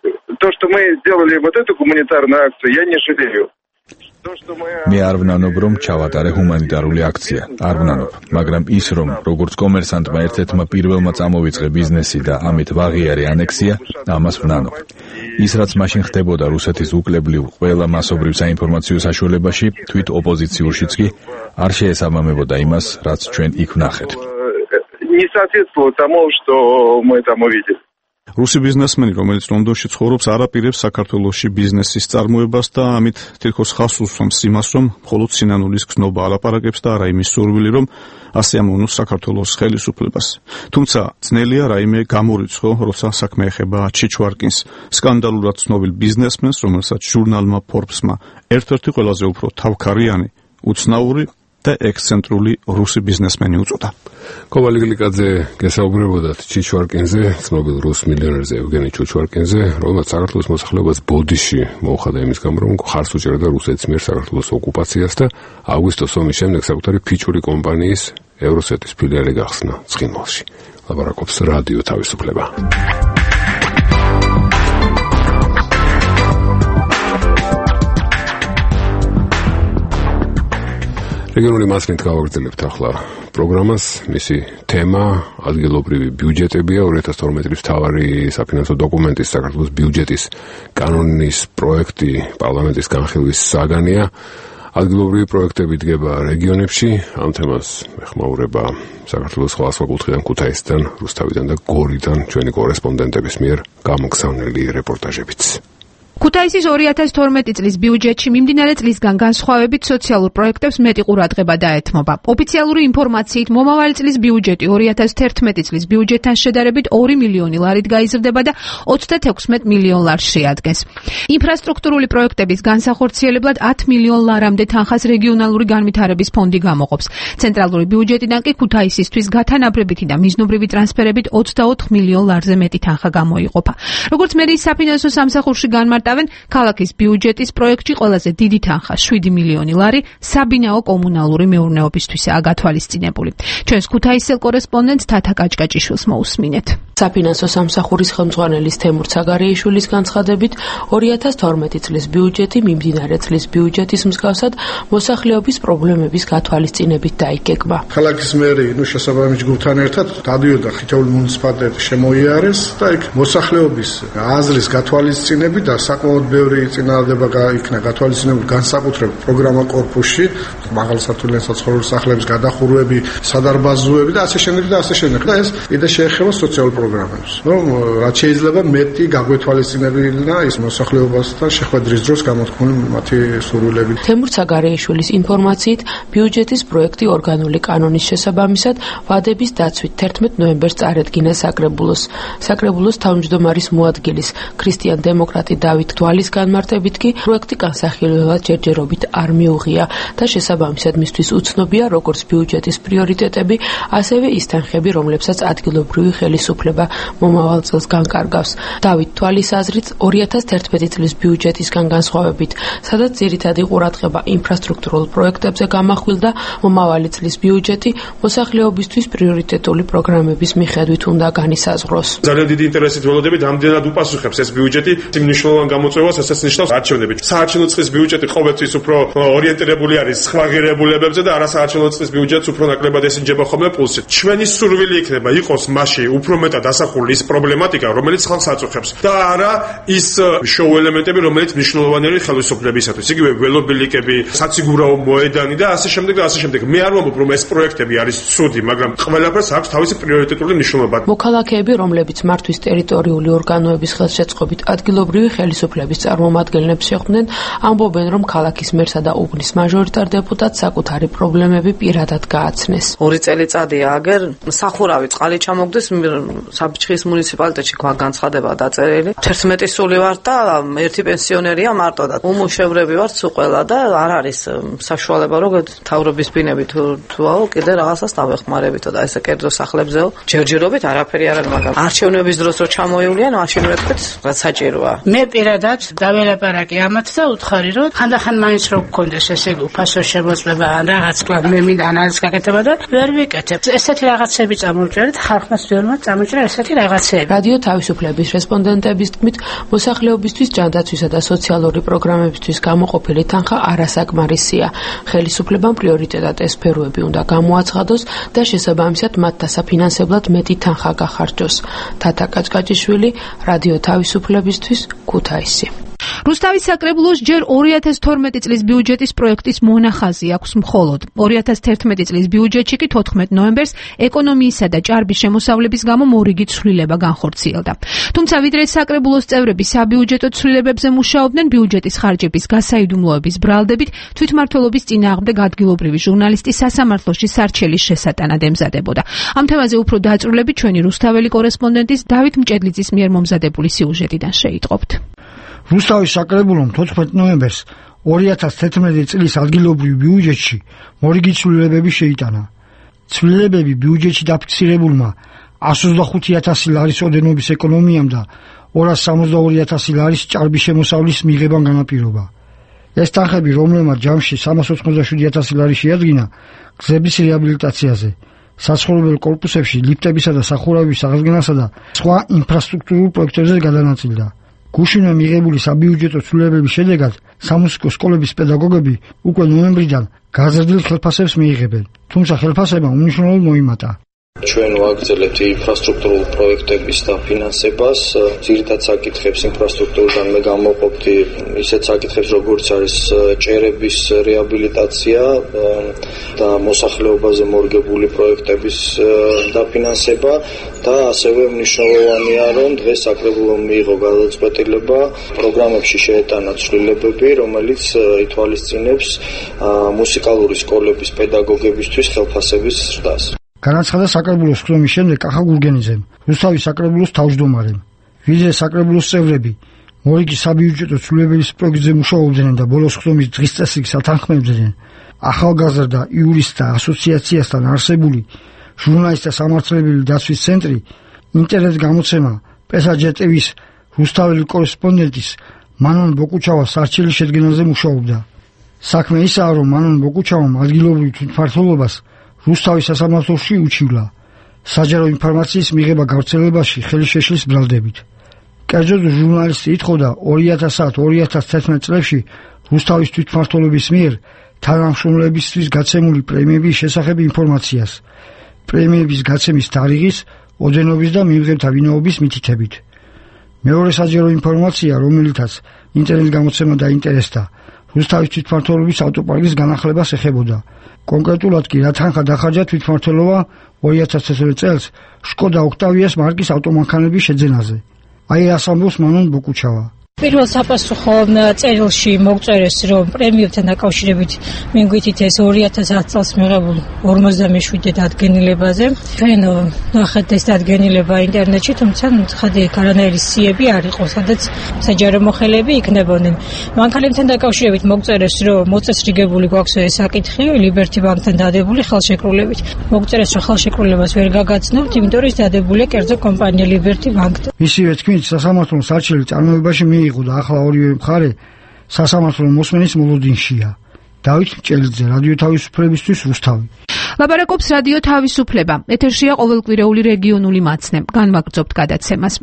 то, что мы сделали вот эту гуманитарную акцию, я не жалею. მე არ ვნანობ, რომ ჩავატარე ჰუმანიტარული აქცია. არ ვნანობ, მაგრამ ის, რომ როგორც კომერსანტმა ერთ-ერთმა პირველმა წამოვიწყე ბიზნესი და ამით ვაღიარე ანექსია, ამას ვნანობ. ის, რაც მაშინ ხდებოდა რუსეთის უკლებლივ ყველა მასობრივ საინფორმაციო საშუალებაში, თვით ოპოზიციურშიც კი არ შეესაბამებოდა იმას, რაც ჩვენ იქ ვნახეთ. Не соответствует тому, что мы там увидели. რუსი ბიზნესმენი, რომელიც ლონდონში ცხოვრობს, არაპირებს საქართველოში ბიზნესის წარმოებას და ამით თითქოს ხაზს უსვამს იმას, რომ მხოლოდ სინანულის გზნობა ალაპარაკებს და არა იმის სურვილი, რომ ასე ამოვნოს საქართველოს ხელისუფლებას. თუმცა ძნელია რაიმე გამორიცხო, როცა საქმე ეხება ჩიჩვარკინს, სკანდალურად ცნობილ ბიზნესმენს, რომელსაც ჟურნალმა Forbes-მა ერთ-ერთი ყველაზე უფრო თავქარიანი, უცნაური და ექსცენტრული რუსი ბიზნესმენი უწოდა. კოვალი გლიკაძე გესაუბრებოდათ ჩიჩვარკინზე, ცნობილ რუს მილიონერზე ევგენი ჩიჩვარკინზე, რომელმაც საქართველოს მოსახლეობას ბოდიში მოუხადა იმის გამო, რომ ხარს უჭერდა რუსეთის მიერ საქართველოს ოკუპაციას და აგვისტოს ომის შემდეგ საკუთარი ფიჭური კომპანიის ევროსეტის ფილიალი გახსნა ცხინვალში. ლაპარაკობს რადიო თავისუფლება. რეგიონული მასნით გავაგრძელებთ ახლა პროგრამას. მისი თემა ადგილობრივი ბიუჯეტებია. ორი ათას თორმეტი წლის მთავარი საფინანსო დოკუმენტის საქართველოს ბიუჯეტის კანონის პროექტი პარლამენტის განხილვის საგანია. ადგილობრივი პროექტები დგება რეგიონებში. ამ თემას ეხმაურება საქართველოს სხვადასხვა კუთხიდან, ქუთაისიდან, რუსთავიდან და გორიდან ჩვენი კორესპონდენტების მიერ გამოგზავნილი რეპორტაჟებიც. ქუთაისის ორი ათას თორმეტი წლის ბიუჯეტში მიმდინარე წლისგან განსხვავებით სოციალურ პროექტებს მეტი ყურადღება დაეთმობა. ოფიციალური ინფორმაციით მომავალი წლის ბიუჯეტი ორი ათას თერთმეტი წლის ბიუჯეტთან შედარებით ორი მილიონი ლარით გაიზრდება და ოცდათექვსმეტ მილიონ ლარს შეადგენს. ინფრასტრუქტურული პროექტების განსახორციელებლად ათი მილიონ ლარამდე თანხას რეგიონალური განვითარების ფონდი გამოყოფს. ცენტრალური ბიუჯეტიდან კი ქუთაისისთვის გათანაბრებითი და მიზნობრივი ტრანსფერებით ოცდაოთხ მილიონ ლარზე მეტი თანხა გამოიყოფა. როგორც მერიის საფინანსო სამსახურში განმარტა ქალაქის ბიუჯეტის პროექტში ყველაზე დიდი თანხა შვიდი მილიონი ლარი საბინაო კომუნალური მეურნეობისთვისაა გათვალისწინებული. ჩვენს ქუთაისელ კორესპონდენტ თათა კაჭკაჭიშვილს მოусმინეთ. საფინანსო სამსახურის ხელმძღვანელის თემურ ცაგარეიშვილის განცხადებით ორი ათას თორმეტი წლის ბიუჯეტი მიმდინარე წლის ბიუჯეტის მსგავსად მოსახლეობის პრობლემების გათვალისწინებით დაიგეგმა. ქალაქის მერი ნუ შესაბამის ჯგუფთან ერთად დადიოდა ხითეულ მუნიციპალიტეტში შემოიარეს და იქ მოსახლეობის აზრის გათვალისწინებით და საკმაოდ ბევრი წინადადება იქნა გათვალისწინებული განსაკუთრებით პროგრამა კორპუსში, მაღალსართულიან საცხოვრებელ სახლების გადახურვები, სადარბაზოები და ასე შემდეგ და ასე შემდეგ. და ეს კიდე შეეხება სოციალურ პროგრამებს. რომ რაც შეიძლება მეტი გაგვეთვალისწინებინა ის მოსახლეობასთან შეხვედრის დროს გამოთქმული მათი სურვილები. თემურ ცაგარეიშვილის ინფორმაციით, ბიუჯეტის პროექტი ორგანული კანონის შესაბამისად ვადების დაცვით თერთმეტ ნოემბერს წარედგინა საკრებულოს. საკრებულოს თავმჯდომარის მოადგილის ქრისტიან დემოკრატი დავით თვალის განმარტებით კი პროექტი განსახილველად ჯერჯერობით არ მიუღია და შესაბამისად მისთვის უცნობია როგორც ბიუჯეტის პრიორიტეტები, ასევე ის თანხები, რომლებსაც ადგილობრივი ხელისუფლება მომავალ წელს განკარგავს. დავით თვალის აზრით ორი ათას თერთმეტი წლის ბიუჯეტისგან განსხვავებით, სადაც ძირითადი ყურადღება ინფრასტრუქტურულ პროექტებზე გამახვილდა, მომავალი წლის ბიუჯეტი მოსახლეობისთვის პრიორიტეტული პროგრამების მიხედვით უნდა განისაზღვროს. ძალიან დიდი ინტერესით ველოდებით, ამდენად უპასუხებს ეს ბიუჯეტი მნიშვნელოვან გამოწვევას, ასაც ნიშნავს არჩევნები. საარჩევნო წლის ბიუჯეტი ყოველთვის უფრო ორიენტირებული არის სხვა ღირებულებებზე და არასაარჩევნო წლის ბიუჯეტს უფრო ნაკლებად ესინჯება ხოლმე პულსით. ჩვენი სურვილი იქნება იყოს მასში უფრო მეტად ასახული ის პრობლემატიკა, რომელიც ხალხს აწუხებს და არა ის შოუ ელემენტები, რომელიც მნიშვნელოვანია ხელისუფლებისათვის. იგივე ველობილიკები, საციგურაო მოედანი და ასე შემდეგ და ასე შემდეგ. მე არ ვამბობ, რომ ეს პროექტები არის ცუდი, მაგრამ ყველაფერს აქვს თავისი პრიორიტეტული მნიშვნელობა. მოქალაქეები, რომლებიც მართვის ტერიტორიული ორგანოების ხელშეწყობით ადგილობრივი ხელისუფლების წარმომადგენლებს შეხვდნენ, ამბობენ, რომ ქალაქის მერსა და უბნის მაჟორიტარ დეპუტატს საკუთარი პრობლემები პირადად გააცნეს. ორი წელიწადია აგერ სახურავი წყალი ჩამოგდეს საბიჩხის მუნიციპალიტეტში ქვა განცხადება დაწერილი. თერთმეტი სული ვარ და ერთი პენსიონერია მარტო და უმუშევრები ვართ სულ ყველა და არ არის საშუალება რომ თავრობის ბინები თუ თუაო კიდე რაღაცას დავეხმარებითო და ესე კერძო სახლებზეო ჯერჯერობით არაფერი არ არის, მაგრამ არჩევნების დროს რო ჩამოივლიან, მაშინ ვეთქვით რაც საჭიროა. მე პირადად პირადად დაველაპარაკე ამათ და უთხარი რომ ხანდახან მაინც რო გქონდეს ესე უფასო შემოწმება ან რაღაც კლუბ მე მინდა ანალიზ გაკეთება და ვერ ვიკეთებ. ესეთი რაღაცები წამოვჭერეთ, ხალხმა ძვირმა წამოვჭერა ესეთი რაღაცები. რადიო თავისუფლების რესპონდენტების თქმით, მოსახლეობისთვის ჯანდაცვისა და სოციალური პროგრამებისთვის გამოყოფილი თანხა არასაკმარისია. ხელისუფლებამ პრიორიტეტად ეს სფეროები უნდა გამოაცხადოს და შესაბამისად მათ დასაფინანსებლად მეტი თანხა გახარჯოს. თათა კაჭკაჭიშვილი, რადიო თავისუფლებისთვის, ქუთაისი. რუსთავის საკრებულოს ჯერ ორი ათას თორმეტი წლის ბიუჯეტის პროექტის მონახაზი აქვს მხოლოდ. ორი ათას თერთმეტი წლის ბიუჯეტში კი თოთხმეტ ნოემბერს ეკონომიისა და ჭარბის შემოსავლების გამო მორიგი ცვლილება განხორციელდა. თუმცა ვიდრე საკრებულოს წევრები საბიუჯეტო ცვლილებებზე მუშაობდნენ, ბიუჯეტის ხარჯების გასაიდუმლოების ბრალდებით თვითმმართველობის წინააღმდეგ ადგილობრივი ჟურნალისტი სასამართლოში სარჩელის შესატანად ემზადებოდა. ამ თემაზე უფრო დაწვრილებით ჩვენი რუსთაველი კორესპონდენტის დავით მჭედლიძის მიერ მომზადებული სიუჟეტიდან შეიტყობთ. რუსთავის საკრებულომ თოთხმეტ ნოემბერს ორი ათას თერთმეტი წლის ადგილობრივ ბიუჯეტში მორიგი ცვლილებები შეიტანა. ცვლილებები ბიუჯეტში დაფიქსირებულმა εκατს ოცდახუთი ათასი ლარის ოდენობის ეკონომიამ და ორას სამოცდაორი ათასი ლარის ჭარბი შემოსავლის მიღებამ განაპირობა. ეს თანხები, რომლებმაც ჯამში სამას ოთხმოცდაშვიდი ათასი ლარი შეადგინა გზების რეაბილიტაციაზე, საცხოვრებელ კორპუსებში ლიფტებისა და სახურავების აღდგენასა და სხვა ინფრასტრუქტურულ პროექტებზე გადანაწილდა. გუშინვე მიღებული საბიუჯეტო ცვლილებების შედეგად სამუსიკო სკოლების პედაგოგები უკვე ნოემბრიდან გაზრდილ ხელფასებს მიიღებენ, თუმცა ხელფასება უმნიშვნელოდ მოიმატა. ჩვენ ვაგრძელებთ ინფრასტრუქტურულ პროექტების დაფინანსებას, ძირითად საკითხებს ინფრასტრუქტურიდან მე გამოვყოფდი ისეთ საკითხებს, როგორც არის ჭერების რეაბილიტაცია და მოსახლეობაზე მორგებული პროექტების დაფინანსება და ასევე მნიშვნელოვანია, რომ დღეს საკრებულომ მიიღო გადაწყვეტილება პროგრამებში შეეტანა ცვლილებები, რომელიც ითვალისწინებს მუსიკალური სკოლების პედაგოგებისთვის ხელფასების ზრდას. განაცხადა საკრებულოს ხდომის შემდეგ კახა გურგენიძემ, რუსთავის საკრებულოს თავმჯდომარემ. ვიდრე საკრებულოს წევრები მორიგი საბიუჯეტო ცვლილებების პროექტზე მუშაობდნენ და ბოლოს ხდომის დღის წესრიგს ათანხმებდნენ, ახალგაზრდა იურისტთა ასოციაციასთან არსებული ჟურნალისტთა სამართლებელი დაცვის ცენტრი ინტერნეტ გამოცემა პესაჯეტევის რუსთაველი კორესპონდენტის მანონ ბოკუჩავას სარჩელის შედგენაზე მუშაობდა. საქმე ისაა, რომ მანონ ბოკუჩავამ ადგილობრივ თვითმმართველობას რუსთავის სასამართლოში უჩივლა საჯარო ინფორმაციის მიღება გავრცელებაში ხელი შეშლის ბრალდებით. კერძოდ ჟურნალისტი ითხოვდა ორი ათასსა და ორი ათას თერთმეტ წლებში რუსთავის თვითმმართველობის მიერ თანამშრომლებისთვის გაცემული პრემიების შესახებ ინფორმაციას, პრემიების გაცემის თარიღის, ოდენობის და მიღებთა ვინაობის მითითებით. მეორე საჯარო ინფორმაცია, რომელითაც ინტერნეტ გამოცემა დაინტერესდა, რუსთავის თვითმმართველობის ავტოპარკის განახლებას ეხებოდა. კონკრეტულად კი რა თანხა დახარჯა თვითმმართველობა ორი ათას თერთმეტ წელს შკოდა ოქტავიას მარკის ავტომანქანების შეძენაზე. აი რას ამბობს მანონ ბოკუჩავა. პირველ საპასუხო წერილში მოგწერეს, რომ პრემიებთან დაკავშირებით მიგვითით ეს ორი ათას ათი წელს მიღებულ ორმოცდამეშვიდე დადგენილებაზე. ჩვენ ნახეთ ეს დადგენილება ინტერნეტში, თუმცა ხადი არანაირი სიები არ იყო, სადაც საჯარო მოხელეები იქნებოდნენ. მანქანებთან დაკავშირებით მოგწერეს, რომ მოწესრიგებული გვაქვს ეს საკითხი ლიბერტი ბანკთან დადებული ხელშეკრულებით. მოგწერეს, რომ ხელშეკრულებას ვერ გაგაცნობთ, იმიტომ რომ ის დადებულია კერძო კომპანია ლიბერტი ბანკთან. ისივე თქმით, სასამართლოს სარჩელი წარმოებაში მიიღო და ახლა ორივე მხარე სასამართლო მოსმენის მოლოდინშია. დავით მჭელიძე, რადიო თავისუფლებისთვის, რუსთავი. ლაპარაკობს რადიო თავისუფლება. ეთერშია ყოველკვირეული რეგიონული მაცნე. განვაგრძობთ გადაცემას.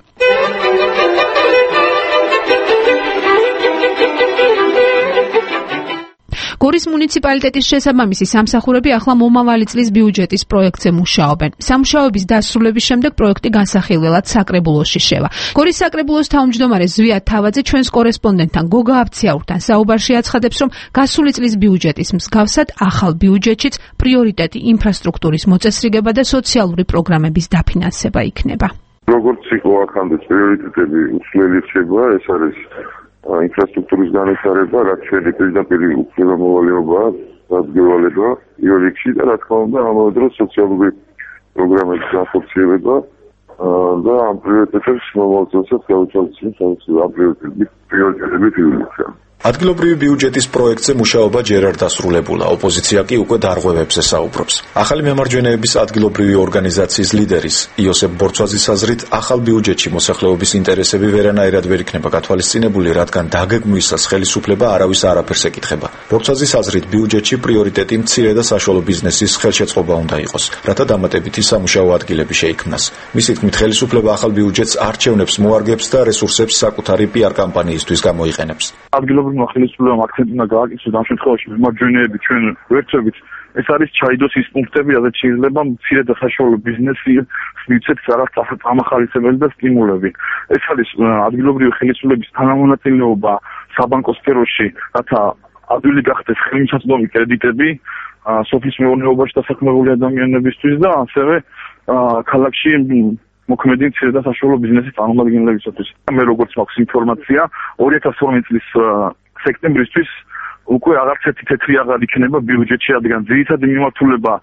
გორის მუნიციპალიტეტის შესაბამისი სამსახურები ახლა მომავალი წლის ბიუჯეტის პროექტზე მუშაობენ. სამუშაოების დასრულების შემდეგ პროექტი განსახილველად საკრებულოში შევა. გორის საკრებულოს თავმჯდომარე ზვიად თავაძე ჩვენს კორესპონდენტთან გოგა აბციაურთან საუბარში აცხადებს, რომ გასული წლის ბიუჯეტის მსგავსად ახალ ბიუჯეტშიც პრიორიტეტი ინფრასტრუქტურის მოწესრიგება და სოციალური პროგრამების დაფინანსება იქნება. როგორც იყო აქამდე პრიორიტეტები უცვლელი რჩება, ეს არის ინფრასტრუქტურის განვითარება, რაც შედის პირდაპირ უფლებამოვალეობაა, დადგევალება პირველ რიგში და რა თქმა უნდა ამავე დროს სოციალური პროგრამების განხორციელება და ამ პრიორიტეტებს მომავალ წელსაც გავუთავსებთ ამ პრიორიტეტების პირველ რიგში. ადგილობრივი ბიუჯეტის პროექტზე მუშაობა ჯერ არ დასრულებულა, ოპოზიცია კი უკვე დარღვევებზე საუბრობს. ახალი მემარჯვენეების ადგილობრივი ორგანიზაციის ლიდერის იოსებ ბორცვაძის აზრით, ახალ ბიუჯეტში მოსახლეობის ინტერესები ვერანაირად ვერ იქნება გათვალისწინებული, რადგან დაგეგმვისას ხელისუფლება არავის არაფერს ეკითხება. ბორცვაძის აზრით, ბიუჯეტში პრიორიტეტი მცირე და საშუალო ბიზნესის ხელშეწყობა უნდა იყოს, რათა დამატებითი სამუშაო ადგილები შეიქმნას. მისი თქმით, ხელისუფლება ახალ ბიუჯეტს არჩევნებს მოარგებს და რესურსებს საკუთარი პიარ კამპანიისთვის გამოიყენებს. ადგილობრივმა ხელისუფლებამ აქცენტი უნდა გააკეთოს ამ შემთხვევაში მემარჯვენეები ჩვენ ვერცებით ეს არის ჩაიდოს ის პუნქტები, სადაც შეიძლება მცირე და საშუალო ბიზნესი მიცეც რაღაც ამახალისებელი და სტიმულები. ეს არის ადგილობრივი ხელისუფლების თანამონაწილეობა საბანკო სფეროში, რათა ადვილი გახდეს ხელმისაწვდომი კრედიტები სოფლის მეურნეობაში დასაქმებული ადამიანებისთვის და ასევე ქალაქში მოქმედი მცირე და საშუალო ბიზნესის წარმომადგენლებისათვის. მე როგორც მაქვს ინფორმაცია, ორი ათას ორმოცი წლის სექტემბრისთვის უკვე აღარც ერთი თეთრი აღარ იქნება ბიუჯეტში, რადგან ძირითადი მიმართულება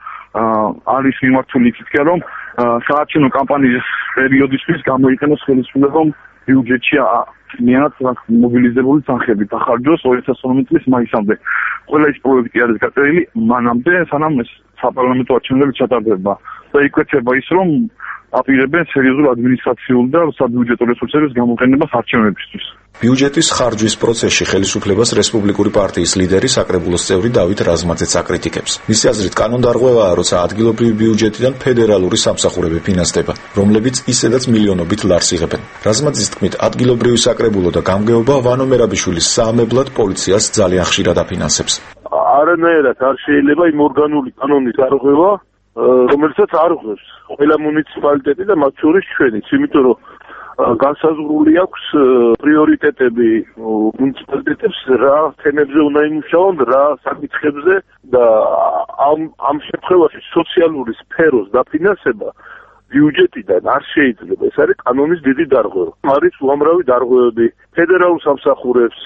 არის მიმართული იქითკენ, რომ საარჩევნო კამპანიის პერიოდისთვის გამოიყენოს ხელისუფლებამ ბიუჯეტში მიანაც მობილიზებული თანხებით ახარჯოს ორი ათას ორმოცი წლის მაისამდე. ყველა ის პროექტი არის გაწერილი მანამდე, სანამ ეს საპარლამენტო არჩევნები ჩატარდება და იკვეთება ის, რომ აპირებენ სერიოზულ ადმინისტრაციულ და საბიუჯეტო რესურსების გამოყენებას არჩევნებისთვის. ბიუჯეტის ხარჯვის პროცესში ხელისუფლებას რესპუბლიკური პარტიის ლიდერი საკრებულოს წევრი დავით რაზმაძეც აკრიტიკებს. მისი აზრით, კანონდარღვევაა, როცა ადგილობრივი ბიუჯეტიდან ფედერალური სამსახურები ფინანსდება, რომლებიც ისედაც მილიონობით ლარს იღებენ. რაზმაძის თქმით, ადგილობრივი საკრებულო და გამგეობა ვანო მერაბიშვილის საამებლად პოლიციას ძალიან ხშირად აფინანსებს. არანაირად არ შეიძლება იმ ორგანული კანონის დარღვევა, რომელსაც არ ღვევს ყველა მუნიციპალიტეტი და მათ შორის ჩვენიც, იმიტომ რომ განსაზღვრული აქვს პრიორიტეტები მუნიციპალიტეტებს, რა თემებზე უნდა იმუშაონ, რა საკითხებზე და ამ ამ შემთხვევაში სოციალური სფეროს დაფინანსება ბიუჯეტიდან არ შეიძლება. ეს არის კანონის დიდი დარღვევა. არის უამრავი დარღვევები, ფედერალურ სამსახურებს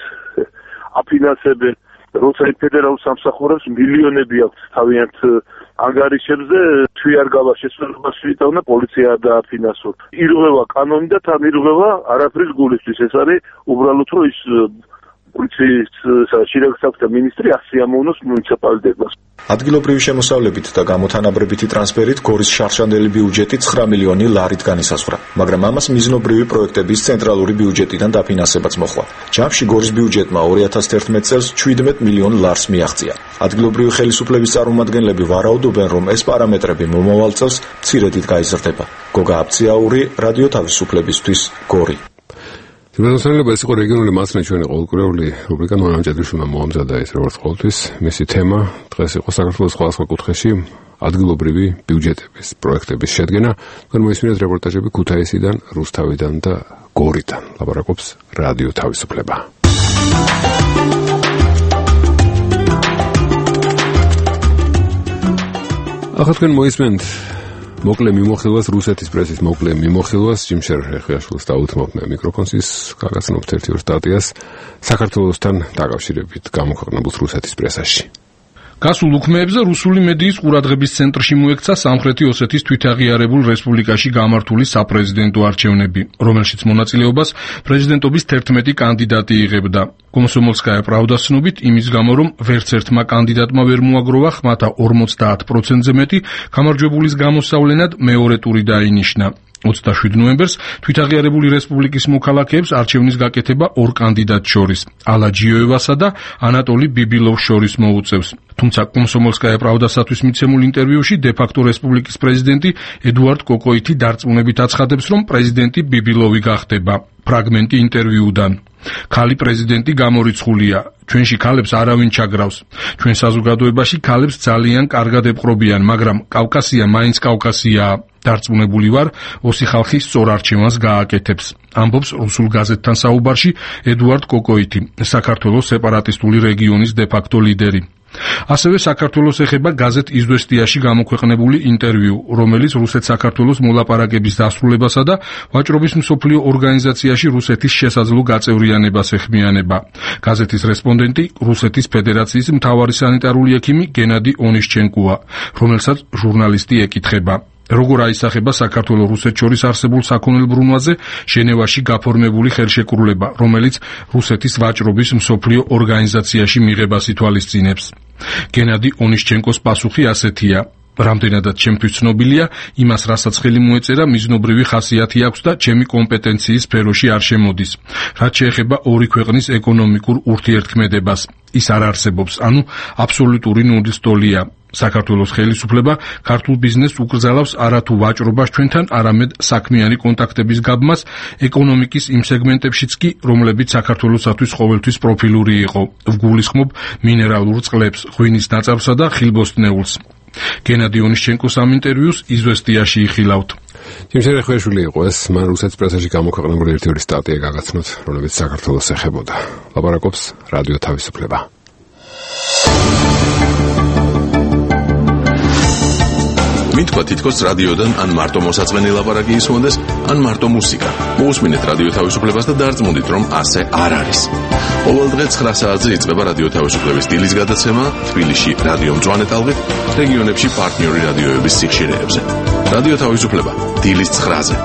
აფინანსებენ, როცა ფედერალურ სამსახურებს მილიონები აქვს თავიანთ ანგარიშებზე, თუ არ გავა შესაძლებლობა და უნდა პოლიცია დააფინანსოს. ირღვევა კანონი და თან ირღვევა არაფრის გულისთვის. ეს არის უბრალოდ რომ ის პოლიციის შინაგანსაკუთრებთა მინისტრი ასიამოვნოს მუნიციპალიტეტს. ადგილობრივი შემოსავლებით და გამოთანაბრებითი ტრანსფერით გორის შარშანდელი ბიუჯეტი ცხრა მილიონი ლარით განისაზღვრა, მაგრამ ამას მიზნობრივი პროექტების ცენტრალური ბიუჯეტიდან დაფინანსებაც მოხდა. ჯამში გორის ბიუჯეტმა ორი ათას თერთმეტ წელს შვიდმეტ მილიონ ლარს მიაღწია. ადგილობრივი ხელისუფლების წარმომადგენლები ვარაუდობენ, რომ ეს პარამეტრები მომავალ წელს მცირედით გაიზრდება. გოგა აბციაური, რადიო თავისუფლებისთვის, გორი. თემატოსანილება ეს იყო რეგიონული მასალა ჩვენი ყოველკვირეული რუბრიკა მონამჭედრიშვილმა მოამზადა ეს როგორც ყოველთვის მისი თემა დღეს იყო საქართველოს სხვადასხვა კუთხეში ადგილობრივი ბიუჯეტების პროექტების შედგენა. თქვენ მოისმინეთ რეპორტაჟები ქუთაისიდან, რუსთავიდან და გორიდან. ლაპარაკობს რადიო თავისუფლება. ახლა თქვენ მოისმენთ მოკლე მიმოხილვას, რუსეთის პრესის მოკლე მიმოხილვას, ჯიმშერ ეხიაშვილს დაუთმობ მე მიკროფონს, ის გაგაცნობთ ერთ-ერთ სტატიას საქართველოსთან დაკავშირებით გამოქვეყნებულ რუსეთის პრესაში. გასულ უქმეებზე რუსული მედიის ყურადღების ცენტრში მოექცა სამხრეთი ოსეთის თვითაღიარებულ რესპუბლიკაში გამართული საპრეზიდენტო არჩევნები, რომელშიც მონაწილეობას პრეზიდენტობის თერთმეტი კანდიდატი იღებდა. კომსომოლსკაია პრავდას ცნობით, იმის გამო, რომ ვერც ერთმა კანდიდატმა ვერ მოაგროვა ხმათა ორმოცდაათ პროცენტზე მეტი, გამარჯვებულის გამოსავლენად მეორე ტური დაინიშნა. ოცდაშვიდ ნოემბერს თვითაღიარებული რესპუბლიკის მოქალაქეებს არჩევნის გაკეთება ორ კანდიდატს შორის, ალა ჯიოევასა და ანატოლი ბიბილოვს შორის მოუწევს. თუმცა კომსომოლსკაია პრავდასათვის მიცემულ ინტერვიუში დე-ფაქტო რესპუბლიკის პრეზიდენტი ედუარდ კოკოიტი დარწმუნებით აცხადებს, რომ პრეზიდენტი ბიბილოვი გახდება. ფრაგმენტი ინტერვიუდან. ქალი პრეზიდენტი გამორიცხულია. ჩვენში ქალებს არავინ ჩაგრავს. ჩვენ საზოგადოებაში ქალებს ძალიან კარგად ეპყრობიან, მაგრამ კავკასია მაინც კავკასიაა. დარწმუნებული ვარ, ოსი ხალხი სწორ არჩევანს გააკეთებს. ამბობს რუსულ გაზეთთან საუბარში ედუარდ კოკოიტი, საქართველოს სეპარატისტული რეგიონის დე-ფაქტო ლიდერი. ასევე საქართველოს ეხება გაზეთ „იზვესტიაში“ გამოქვეყნებული ინტერვიუ, რომელიც რუსეთ-საქართველოს მოლაპარაკების დასრულებასა და ვაჭრობის მსოფლიო ორგანიზაციაში რუსეთის შესაძლო გაწევრიანებას ეხმიანება. გაზეთის რესპონდენტი რუსეთის ფედერაციის მთავარი სანიტარული ექიმი გენადი ონიშჩენკოა, რომელსაც ჟურნალისტი ეკითხება. როგორ აისახება საქართველოს რუსეთს შორის არსებულ საქონელ ბრუნვაზე ჟენევაში გაფორმებული ხელშეკრულება, რომელიც რუსეთის ვაჭრობის მსოფლიო ორგანიზაციაში მიღებას ითვალისწინებს. გენადი ონიშჩენკოს პასუხი ასეთია: რამდენადაც ჩემთვის ცნობილია, იმას რასაც ხელი მოეწერა მიზნობრივი ხასიათი აქვს და ჩემი კომპეტენციის სფეროში არ შემოდის. რაც შეეხება ორი ქვეყნის ეკონომიკურ ურთიერთქმედებას, ის არ არსებობს, ანუ აბსოლუტური ნულის ტოლია. საქართველოს ხელისუფლება ქართულ ბიზნესს უკრძალავს არათუ ვაჭრობას ჩვენთან, არამედ საქმიანი კონტაქტების გაბმას ეკონომიკის იმ სეგმენტებშიც კი, რომლებიც საქართველოსათვის ყოველთვის პროფილური იყო. ვგულისხმობ მინერალურ წყლებს, ღვინის ნაწარმსა და ხილბოსტნეულს. გენადი ონიშჩენკოს ამ ინტერვიუს იზვესტიაში იხილავთ. ჯიმშერე ხვეშვილი იყო ეს, მან რუსეთის პრესაში გამოქვეყნებული ერთ-ერთი სტატია გაგაცნოთ, რომელიც საქართველოს ეხებოდა. ლაპარაკობს რადიო თავისუფლება. მითქვა თითქოს რადიოდან ან მარტო მოსაწყენი ლაპარაკი ისმოდეს, ან მარტო მუსიკა. მოусმინეთ რადიო თავისუფლებას და დარწმუნდით, რომ ასე არ არის. ყოველ დღე ცხრა საათზე იწყება რადიო თავისუფლების დილის გადაცემა თბილისში რადიო მწვანე ტალღით, რეგიონებში პარტნიორი რადიოების სიხშირეებზე. რადიო თავისუფლება დილის ცხრაზე.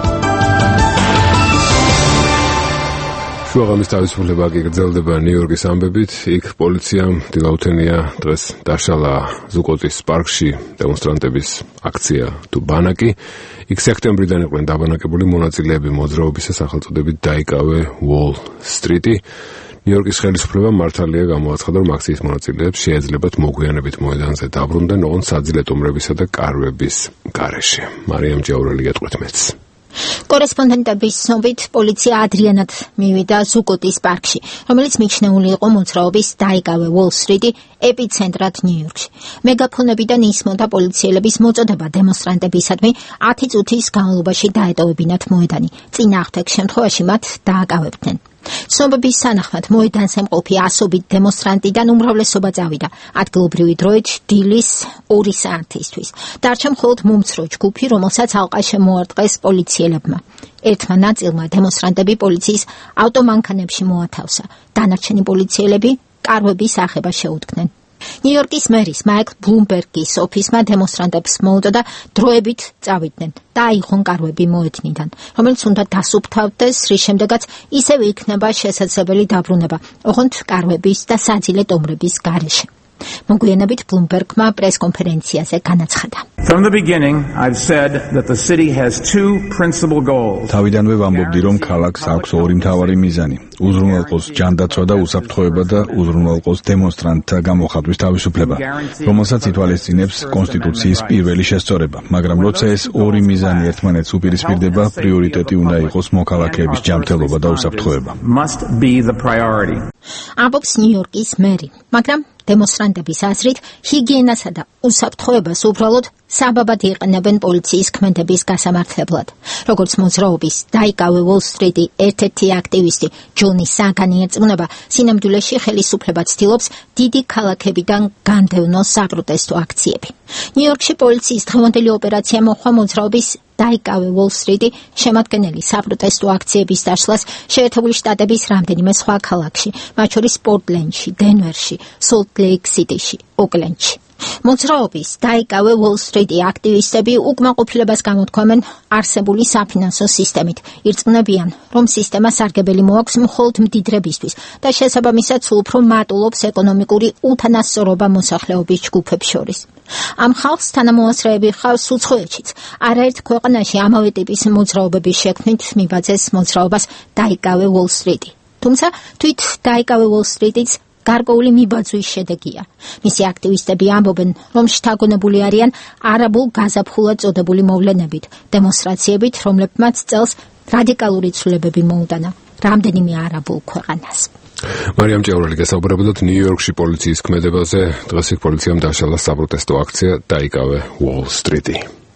შუაღამის თავისუფლება კი გრძელდება ნიუ-იორკის ამბებით. იქ პოლიციამ დილაუთენია დღეს დაშალა ზუკოტის პარკში დემონსტრანტების აქცია თუ ბანაკი. იქ სექტემბრიდან იყვნენ დაბანაკებული მონაწილეები მოძრაობისა სახელწოდებით დაიკავე უოლ სტრიტი. ნიუ-იორკის ხელისუფლებამ მართალია გამოაცხადა, რომ აქციის მონაწილეებს შეეძლებათ მოგვიანებით მოედანზე დაბრუნდნენ, ოღონდ საძილე ტომრებისა და კარვების გარეშე. მარიამ ჭაურელი გეტყვით მეც. კორესპონდენტების ცნობით, პოლიცია ადრიანად მივიდა ზუკოტის პარკში, რომელიც მიჩნეული იყო მოძრაობის დაიკავე უოლ სტრიტი ეპიცენტრად ნიუ-იორკში. მეგაფონებიდან ისმოდა პოლიციელების მოწოდება დემონსტრანტებისადმი ათი წუთის განმავლობაში დაეტოვებინათ მოედანი. წინააღმდეგ შემთხვევაში მათ დააკავებდნენ. ცნობების სანახმად მოედანზე მყოფი ასობით დემონსტრანტიდან უმრავლესობა წავიდა ადგილობრივი დროით დილის ორი საათისთვის. დარჩა მხოლოდ მომცრო ჯგუფი, რომელსაც ალყა შემოარტყეს პოლიციელებმა. ერთმა ნაწილმა დემონსტრანტები პოლიციის ავტომანქანებში მოათავსა. დანარჩენი პოლიციელები კარვების აღება შეუდგნენ. ნიუ-იორკის მერის მაიკლ ბლუმბერგის ოფისმა დემონსტრანტებს მოუწოდა დროებით წავიდნენ და აიღონ კარვები მოედნიდან, რომელიც უნდა დასუფთავდეს, რის შემდეგაც ისევ იქნება შესაძლებელი დაბრუნება, ოღონდ კარვების და საძილე ტომრების გარეშე. მოგვიანებით ბლუმბერგმა პრესკონფერენციაზე განაცხადა. From the beginning, I've said that the city has two principal goals. თავიდანვე ვამბობდი, რომ ქალაქს აქვს ორი მთავარი მიზანი: უზრუნველყოს ჯანდაცვა და უსაფრთხოება და უზრუნველყოს დემონსტრანტთა გამოხატვის თავისუფლება, რომელსაც ითვალისწინებს კონსტიტუციის პირველი შესწორება. მაგრამ როცა ეს ორი მიზანი ერთმანეთს უპირისპირდება, პრიორიტეტი უნდა იყოს მოქალაქეების ჯანმრთელობა და უსაფრთხოება. Must be the priority. ამბობს ნიუ-იორკის მერი, მაგრამ დემონსტრანტების აზრით, ჰიგიენასა და უსაფრთხოებას უბრალოდ საბაბად იყენებენ პოლიციის ქმედების გასამართლებლად. როგორც მოძრაობის დაიკავე უოლ სტრიტი ერთ-ერთი აქტივისტი ჯონი საგანი ერწმუნება, სინამდვილეში ხელისუფლება ცდილობს დიდი ქალაქებიდან განდევნოს საპროტესტო აქციები. ნიუ-იორკში პოლიციის დღევანდელი ოპერაცია მოჰყვა მოძრაობის დაიკავე უოლ სტრიტი შემადგენელი საპროტესტო აქციების დაშლას შეერთებული შტატების რამდენიმე სხვა ქალაქში, მათ შორის პორტლენდში, დენვერში, სოლტ-ლეიქ-სიტიში, ოკლენდში. მოძრაობის დაიკავე უოლ სტრიტი აქტივისტები უკმაყოფილებას გამოთქვამენ არსებული საფინანსო სისტემით. ირწმუნებიან, რომ სისტემა სარგებელი მოაქვს მხოლოდ მდიდრებისთვის და შესაბამისად სულ უფრო მატულობს ეკონომიკური უთანასწორობა მოსახლეობის ჯგუფებს შორის. ამ ხალხს თანამოაზრეები ხავს უცხოეთშიც. არაერთ ქვეყანაში ამავე ტიპის მოძრაობების შექმნით მიბაძეს მოძრაობას დაიკავე უოლ სტრიტი. თუმცა თვით დაიკავე უოლ სტრიტიც გარკვეული მიბაძვის შედეგია. მისი აქტივისტები ამბობენ, რომ შთაგონებული არიან არაბულ გაზაფხულად წოდებული მოვლენებით, დემონსტრაციებით, რომლებმაც წელს რადიკალური ცვლილებები მოუტანა რამდენიმე არაბულ ქვეყანას. მარიამ ჭაურელი გასაუბრებოდათ ნიუ-იორკში პოლიციის ქმედებაზე. დღეს იქ პოლიციამ დაშალა საპროტესტო აქცია დაიკავე უოლ სტრიტი.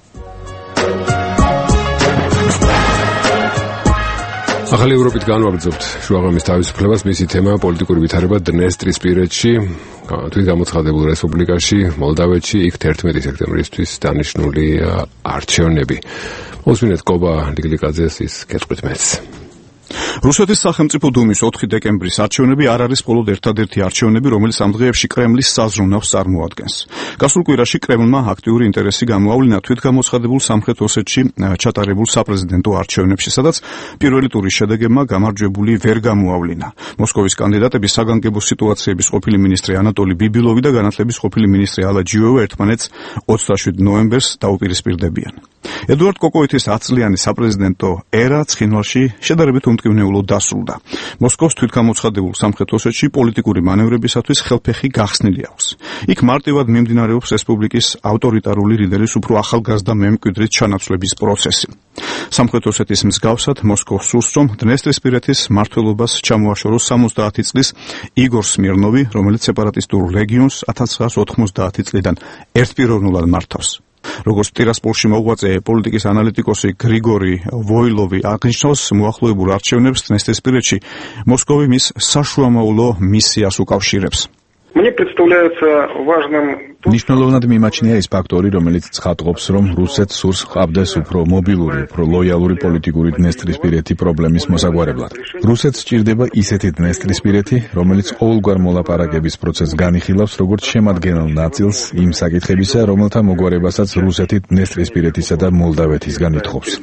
ახალი ევროპით განვაგრძობთ შუაღამის თავისუფლებას. მისი თემაა პოლიტიკური ვითარება დნესტრისპირეთში, თვით გამოცხადებულ რესპუბლიკაში, მოლდავეთში. იქ თერთმეტი სექტემბრისთვის დანიშნულია არჩევნები. მოსმინეთ კობა ლიგლიკაძეს, ის გეტყვით მეც. რუსეთის სახელმწიფო დუმის ოთხი დეკემბრის არჩევნები არ არის მხოლოდ ერთადერთი არჩევნები, რომელიც ამ დღეებში კრემლის საზრუნავს წარმოადგენს. გასულ კვირაში კრემლმა აქტიური ინტერესი გამოავლინა თვითგამოცხადებულ სამხრეთ ოსეთში ჩატარებულ საპრეზიდენტო არჩევნებში, სადაც პირველი ტურის შედეგებმა გამარჯვებული ვერ გამოავლინა. მოსკოვის კანდიდატები საგანგებო სიტუაციების ყოფილი მინისტრი ანატოლი ბიბილოვი და განათლების ყოფილი მინისტრი ალა ჯიოევა ერთმანეთს ოცდაშვიდ ნოემბერს დაუპირისპირდებიან. ედუარდ კოკოიძის ათწლიანი საპრეზიდენტო ერა ცხინვალში შედარებით უმტკივნეულოდ დასრულდა. მოსკოვს თვითგამოცხადებულ სამხრეთ ოსეთში პოლიტიკური მანევრებისათვის ხელფეხი გახსნილი აქვს. იქ მარტივად მიმდინარეობს რესპუბლიკის ავტორიტარული ლიდერის უფრო ახალგაზრდა მემკვიდრის ჩანაცვლების პროცესი. სამხრეთ ოსეთის მსგავსად მოსკოვს სურს, რომ დნესტრისპირეთის მმართველობას ჩამოაშოროს სამოცდაათი წლის იგორ სმირნოვი, რომელიც სეპარატისტულ რეგიონს ათას ცხრაას ოთხმოცდაათი წლიდან ერთპიროვნულად მართავს. როგორც ტირასპოლში მოღვაწე პოლიტიკის ანალიტიკოსი გრიგორი ვოილოვი აღნიშნავს, მოახლოებულ არჩევნებს დნესტრისპირეთში მოსკოვი მის საშუამავლო მისიას უკავშირებს. Мне представляется важным მნიშვნელოვნად მიმაჩნია ის ფაქტორი, რომელიც ცხადყოფს, რომ რუსეთს სურს ჰყავდეს უფრო მობილური, უფრო ლოიალური პოლიტიკური დნესტრისპირეთი პრობლემის მოსაგვარებლად. რუსეთს სჭირდება ისეთი დნესტრისპირეთი, რომელიც ყოველგვარ მოლაპარაკების პროცესს განიხილავს როგორც შემადგენელ ნაწილს იმ საკითხებისა, რომელთა მოგვარებასაც რუსეთი დნესტრისპირეთისა და მოლდავეთისგან ითხოვს.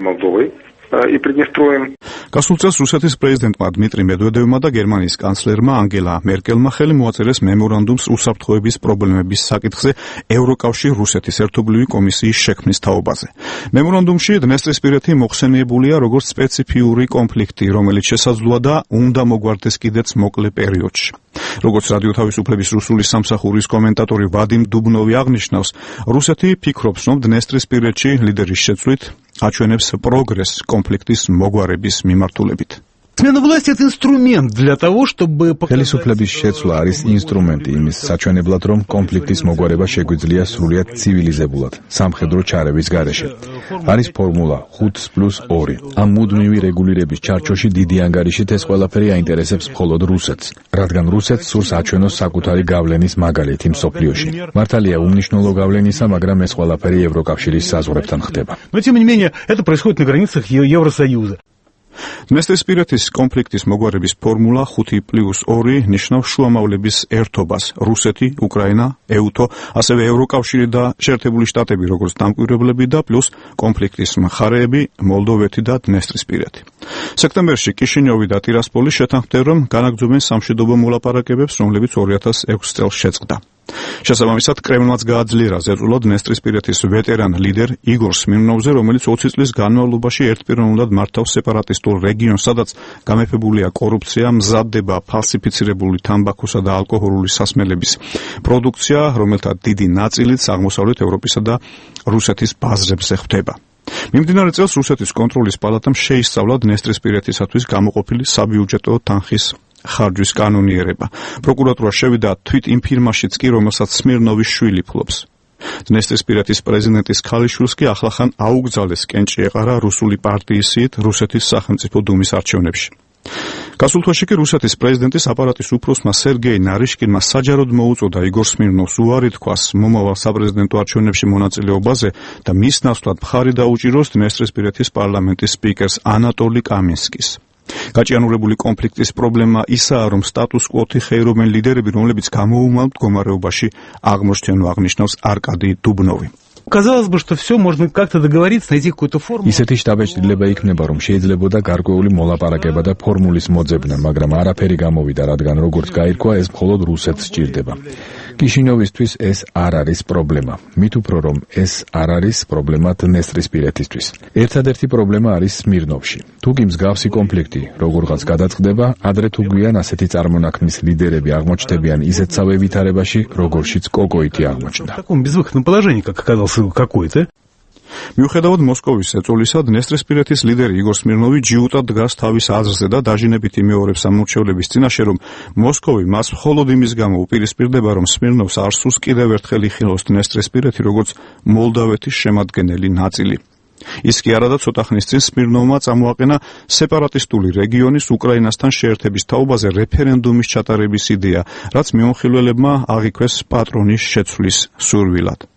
გასულ წელს რუსეთის პრეზიდენტმა დმიტრი მედვედევმა და გერმანიის კანცლერმა ანგელა მერკელმა ხელი მოაწერეს მემორანდუმს უსაფრთხოების პრობლემების საკითხზე ევროკავშირ რუსეთის ერთობლივი კომისიის შექმნის თაობაზე. მემორანდუმში დნესტრისპირეთი მოხსენიებულია როგორც სპეციფიური კონფლიქტი, რომელიც შესაძლოა და უნდა მოგვარდეს კიდეც მოკლე პერიოდში. როგორც რადიო თავისუფლების რუსული სამსახურის კომენტატორი ვადიმ დუბნოვი აღნიშნავს, რუსეთი ფიქრობს, რომ დნესტრისპირეთში ლიდერის შეცვლით აჩვენებს პროგრესს კონფლიქტის მოგვარების მიმართულებით. Смена власти – это инструмент для того, чтобы... ხელისუფლების შეცვლა არის ინსტრუმენტი იმის საჩვენებლად, რომ კონფლიქტის მოგვარება შეგვიძლია სრულიად ცივილიზებულად, სამხედრო ჩარევის გარეშე. არის ფორმულა ხუთს პლუს ორი. ამ მუდმივი რეგულირების ჩარჩოში დიდი ანგარიშით ეს ყველაფერი აინტერესებს მხოლოდ რუსეთს, რადგან რუსეთს სურს აჩვენოს საკუთარი გავლენის მაგალითი მსოფლიოში. მართალია უმნიშვნელო გავლენისა, მაგრამ ეს ყველაფერი ევროკავშირის საზღვრებთან ხდება. Но тем не менее, это происходит на границах Евросоюза. დნესტრისპირეთის კონფლიქტის მოგვარების ფორმულა ხუთი პლუს ორი ნიშნავს შუამავლების ერთობას: რუსეთი, უკრაინა, ეუთო, ასევე ევროკავშირი და შეერთებული შტატები როგორც დამკვირვებლები და პლუს კონფლიქტის მხარეები მოლდოვეთი და დნესტრისპირეთი. სექტემბერში კიშინიოვი და ტირასპოლი შეთანხმდნენ, რომ განაგრძობენ სამშვიდობო მოლაპარაკებებს, რომლებიც ორი ათას ექვსი წელს შეწყდა. შესაბამისად, კრემლმაც გააძლიერა ზეწოლა დნესტრისპირეთის ვეტერან ლიდერ იგორ სმირნოვზე, რომელიც ოცი წლის განმავლობაში ერთპიროვნულად მართავს სეპარატისტულ რეგიონს, სადაც გამეფებულია კორუფცია, მზადდება ფალსიფიცირებული თამბაქოსა და ალკოჰოლური სასმელების პროდუქცია, რომელთა დიდი ნაწილიც აღმოსავლეთ ევროპისა და რუსეთის ბაზრებზე ხვდება. მიმდინარე წელს რუსეთის კონტროლის პალატამ შეისწავლა დნესტრისპირეთისათვის გამოყოფილი საბიუჯეტო თანხის ხარჯვის კანონიერება. პროკურატურა შევიდა თვით იმ ფირმაშიც კი, რომელსაც სმირნოვის შვილი ფლობს. დნესტრისპირეთის პრეზიდენტის ქალიშვილს კი ახლახან აუგზავნეს კენჭი ეყარა რუსული პარტიისით რუსეთის სახელმწიფო დუმის არჩევნებში. გასულ თვეში კი რუსეთის პრეზიდენტის აპარატის უფროსმა სერგეი ნარიშკინმა საჯაროდ მოუწოდა იგორ სმირნოვს უარი თქვას მომავალ საპრეზიდენტო არჩევნებში მონაწილეობაზე და მის ნაცვლად მხარი დაუჭიროს დნესტრისპირეთის პარლამენტის სპიკერს ანატოლი კამინსკის. გაჭიანურებული კონფლიქტის პრობლემა ისაა, რომ სტატუს-კვოთი ხეირობენ ლიდერები, რომლებიც გამოუვალ მდგომარეობაში აღმოჩნდნენ, აღნიშნავს არკადი დუბნოვი. Казалось бы, что все можно как-то договориться, найти какую-то формулу. ისეთი შტაბეჭდილება იქნება, რომ შეიძლებოდა გარკვეული მოლაპარაკება და ფორმულის მოძებნა, მაგრამ არაფერი გამოვიდა, რადგან როგორც გაირკვა, ეს მხოლოდ რუსეთს სჭირდება. კიშინიოვისთვის ეს არ არის პრობლემა. მით უფრო რომ ეს არ არის პრობლემა დნესტრისპირეთისთვის. ერთადერთი პრობლემა არის სმირნოვში. თუ კი მსგავსი კონფლიქტი როგორღაც გადაწყდება, ადრე თუ გვიან ასეთი წარმონაქმნის ლიდერები აღმოჩნდებიან ისეთსავე ვითარებაში, როგორშიც კოკოიტი აღმოჩნდა. В таком безвыходном положении, как оказался какой-то. მიუხედავად მოსკოვის ეწოლისა, დნესტრისპირეთის ლიდერი იგორ სმირნოვი ჯიუტად დგას თავის აზრზე და დაჟინებით იმეორებს სამმართველების წინაშე, რომ მოსკოვი მას მხოლოდ იმის გამო უპირისპირდება, რომ სმირნოვს არ სურს კიდევ ერთხელ იხილოს დნესტრისპირეთი როგორც მოლდავეთის შემადგენელი ნაწილი. ის კი არა და ცოტა ხნის წინ სმირნოვმა წამოაყენა სეპარატისტული რეგიონის უკრაინასთან შეერთების თაობაზე რეფერენდუმის ჩატარების იდეა, რაც მეუხილველებმა აღიქვეს პატრონის შეცვლის სურვილად.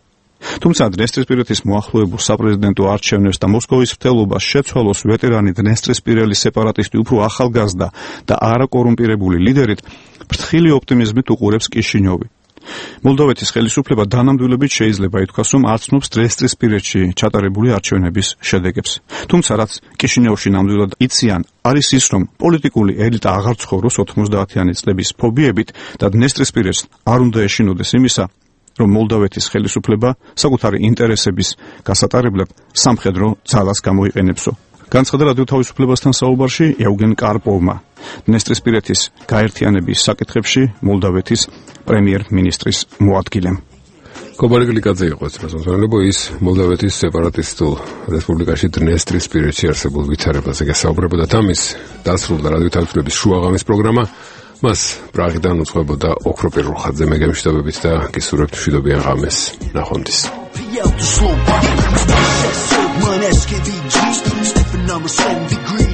თუმცა დნესტრისპირეთის მოახლოებულ საპრეზიდენტო არჩევნებს და მოსკოვის მრთელობას შეცვალოს ვეტერანი დნესტრისპირელის სეპარატისტი უფრო ახალგაზრდა და არაკორუმპირებული ლიდერით ფრთხილი ოპტიმიზმით უყურებს კიშინიოვი. მოლდოვეთის ხელისუფლება დანამდვილებით შეიძლება ითქვას, რომ აცნობს დნესტრისპირეთში ჩატარებული არჩევნების შედეგებს. თუმცა რაც კიშინიოვში ნამდვილად იციან, არის ის, რომ პოლიტიკული ელიტა აღარ ცხოვრობს ოთხმოცდაათიანი წლების ფობიებით და დნესტრისპირეთს არ უნდა ეშინოდეს იმისა, რომ მოლდოვეთის ხელისუფლება საკუთარი ინტერესების გასატარებლად სამხედრო ძალას გამოიყენებსო. განცხადა რადიო თავისუფლებასთან საუბარში ეუგენ კარპოვმა, დნესტრისპირეთის გაერთიანების საკითხებში მოლდოვეთის პრემიერ-მინისტრის მოადგილემ. კობალე გლიკაძე იყო ეს ის მოლდოვეთის სეპარატისტულ რესპუბლიკაში დნესტრისპირეთში არსებულ ვითარებაზე გასაუბრებოდა და მის დასრულდა რადიო თავისუფლების შუაღამის პროგრამა. მას პრაღიდან უძღვებოდა ოქროპირ რუხაძე მეგემშტობებით და გისურვებთ მშვიდობიან ღამეს. ნახვამდის.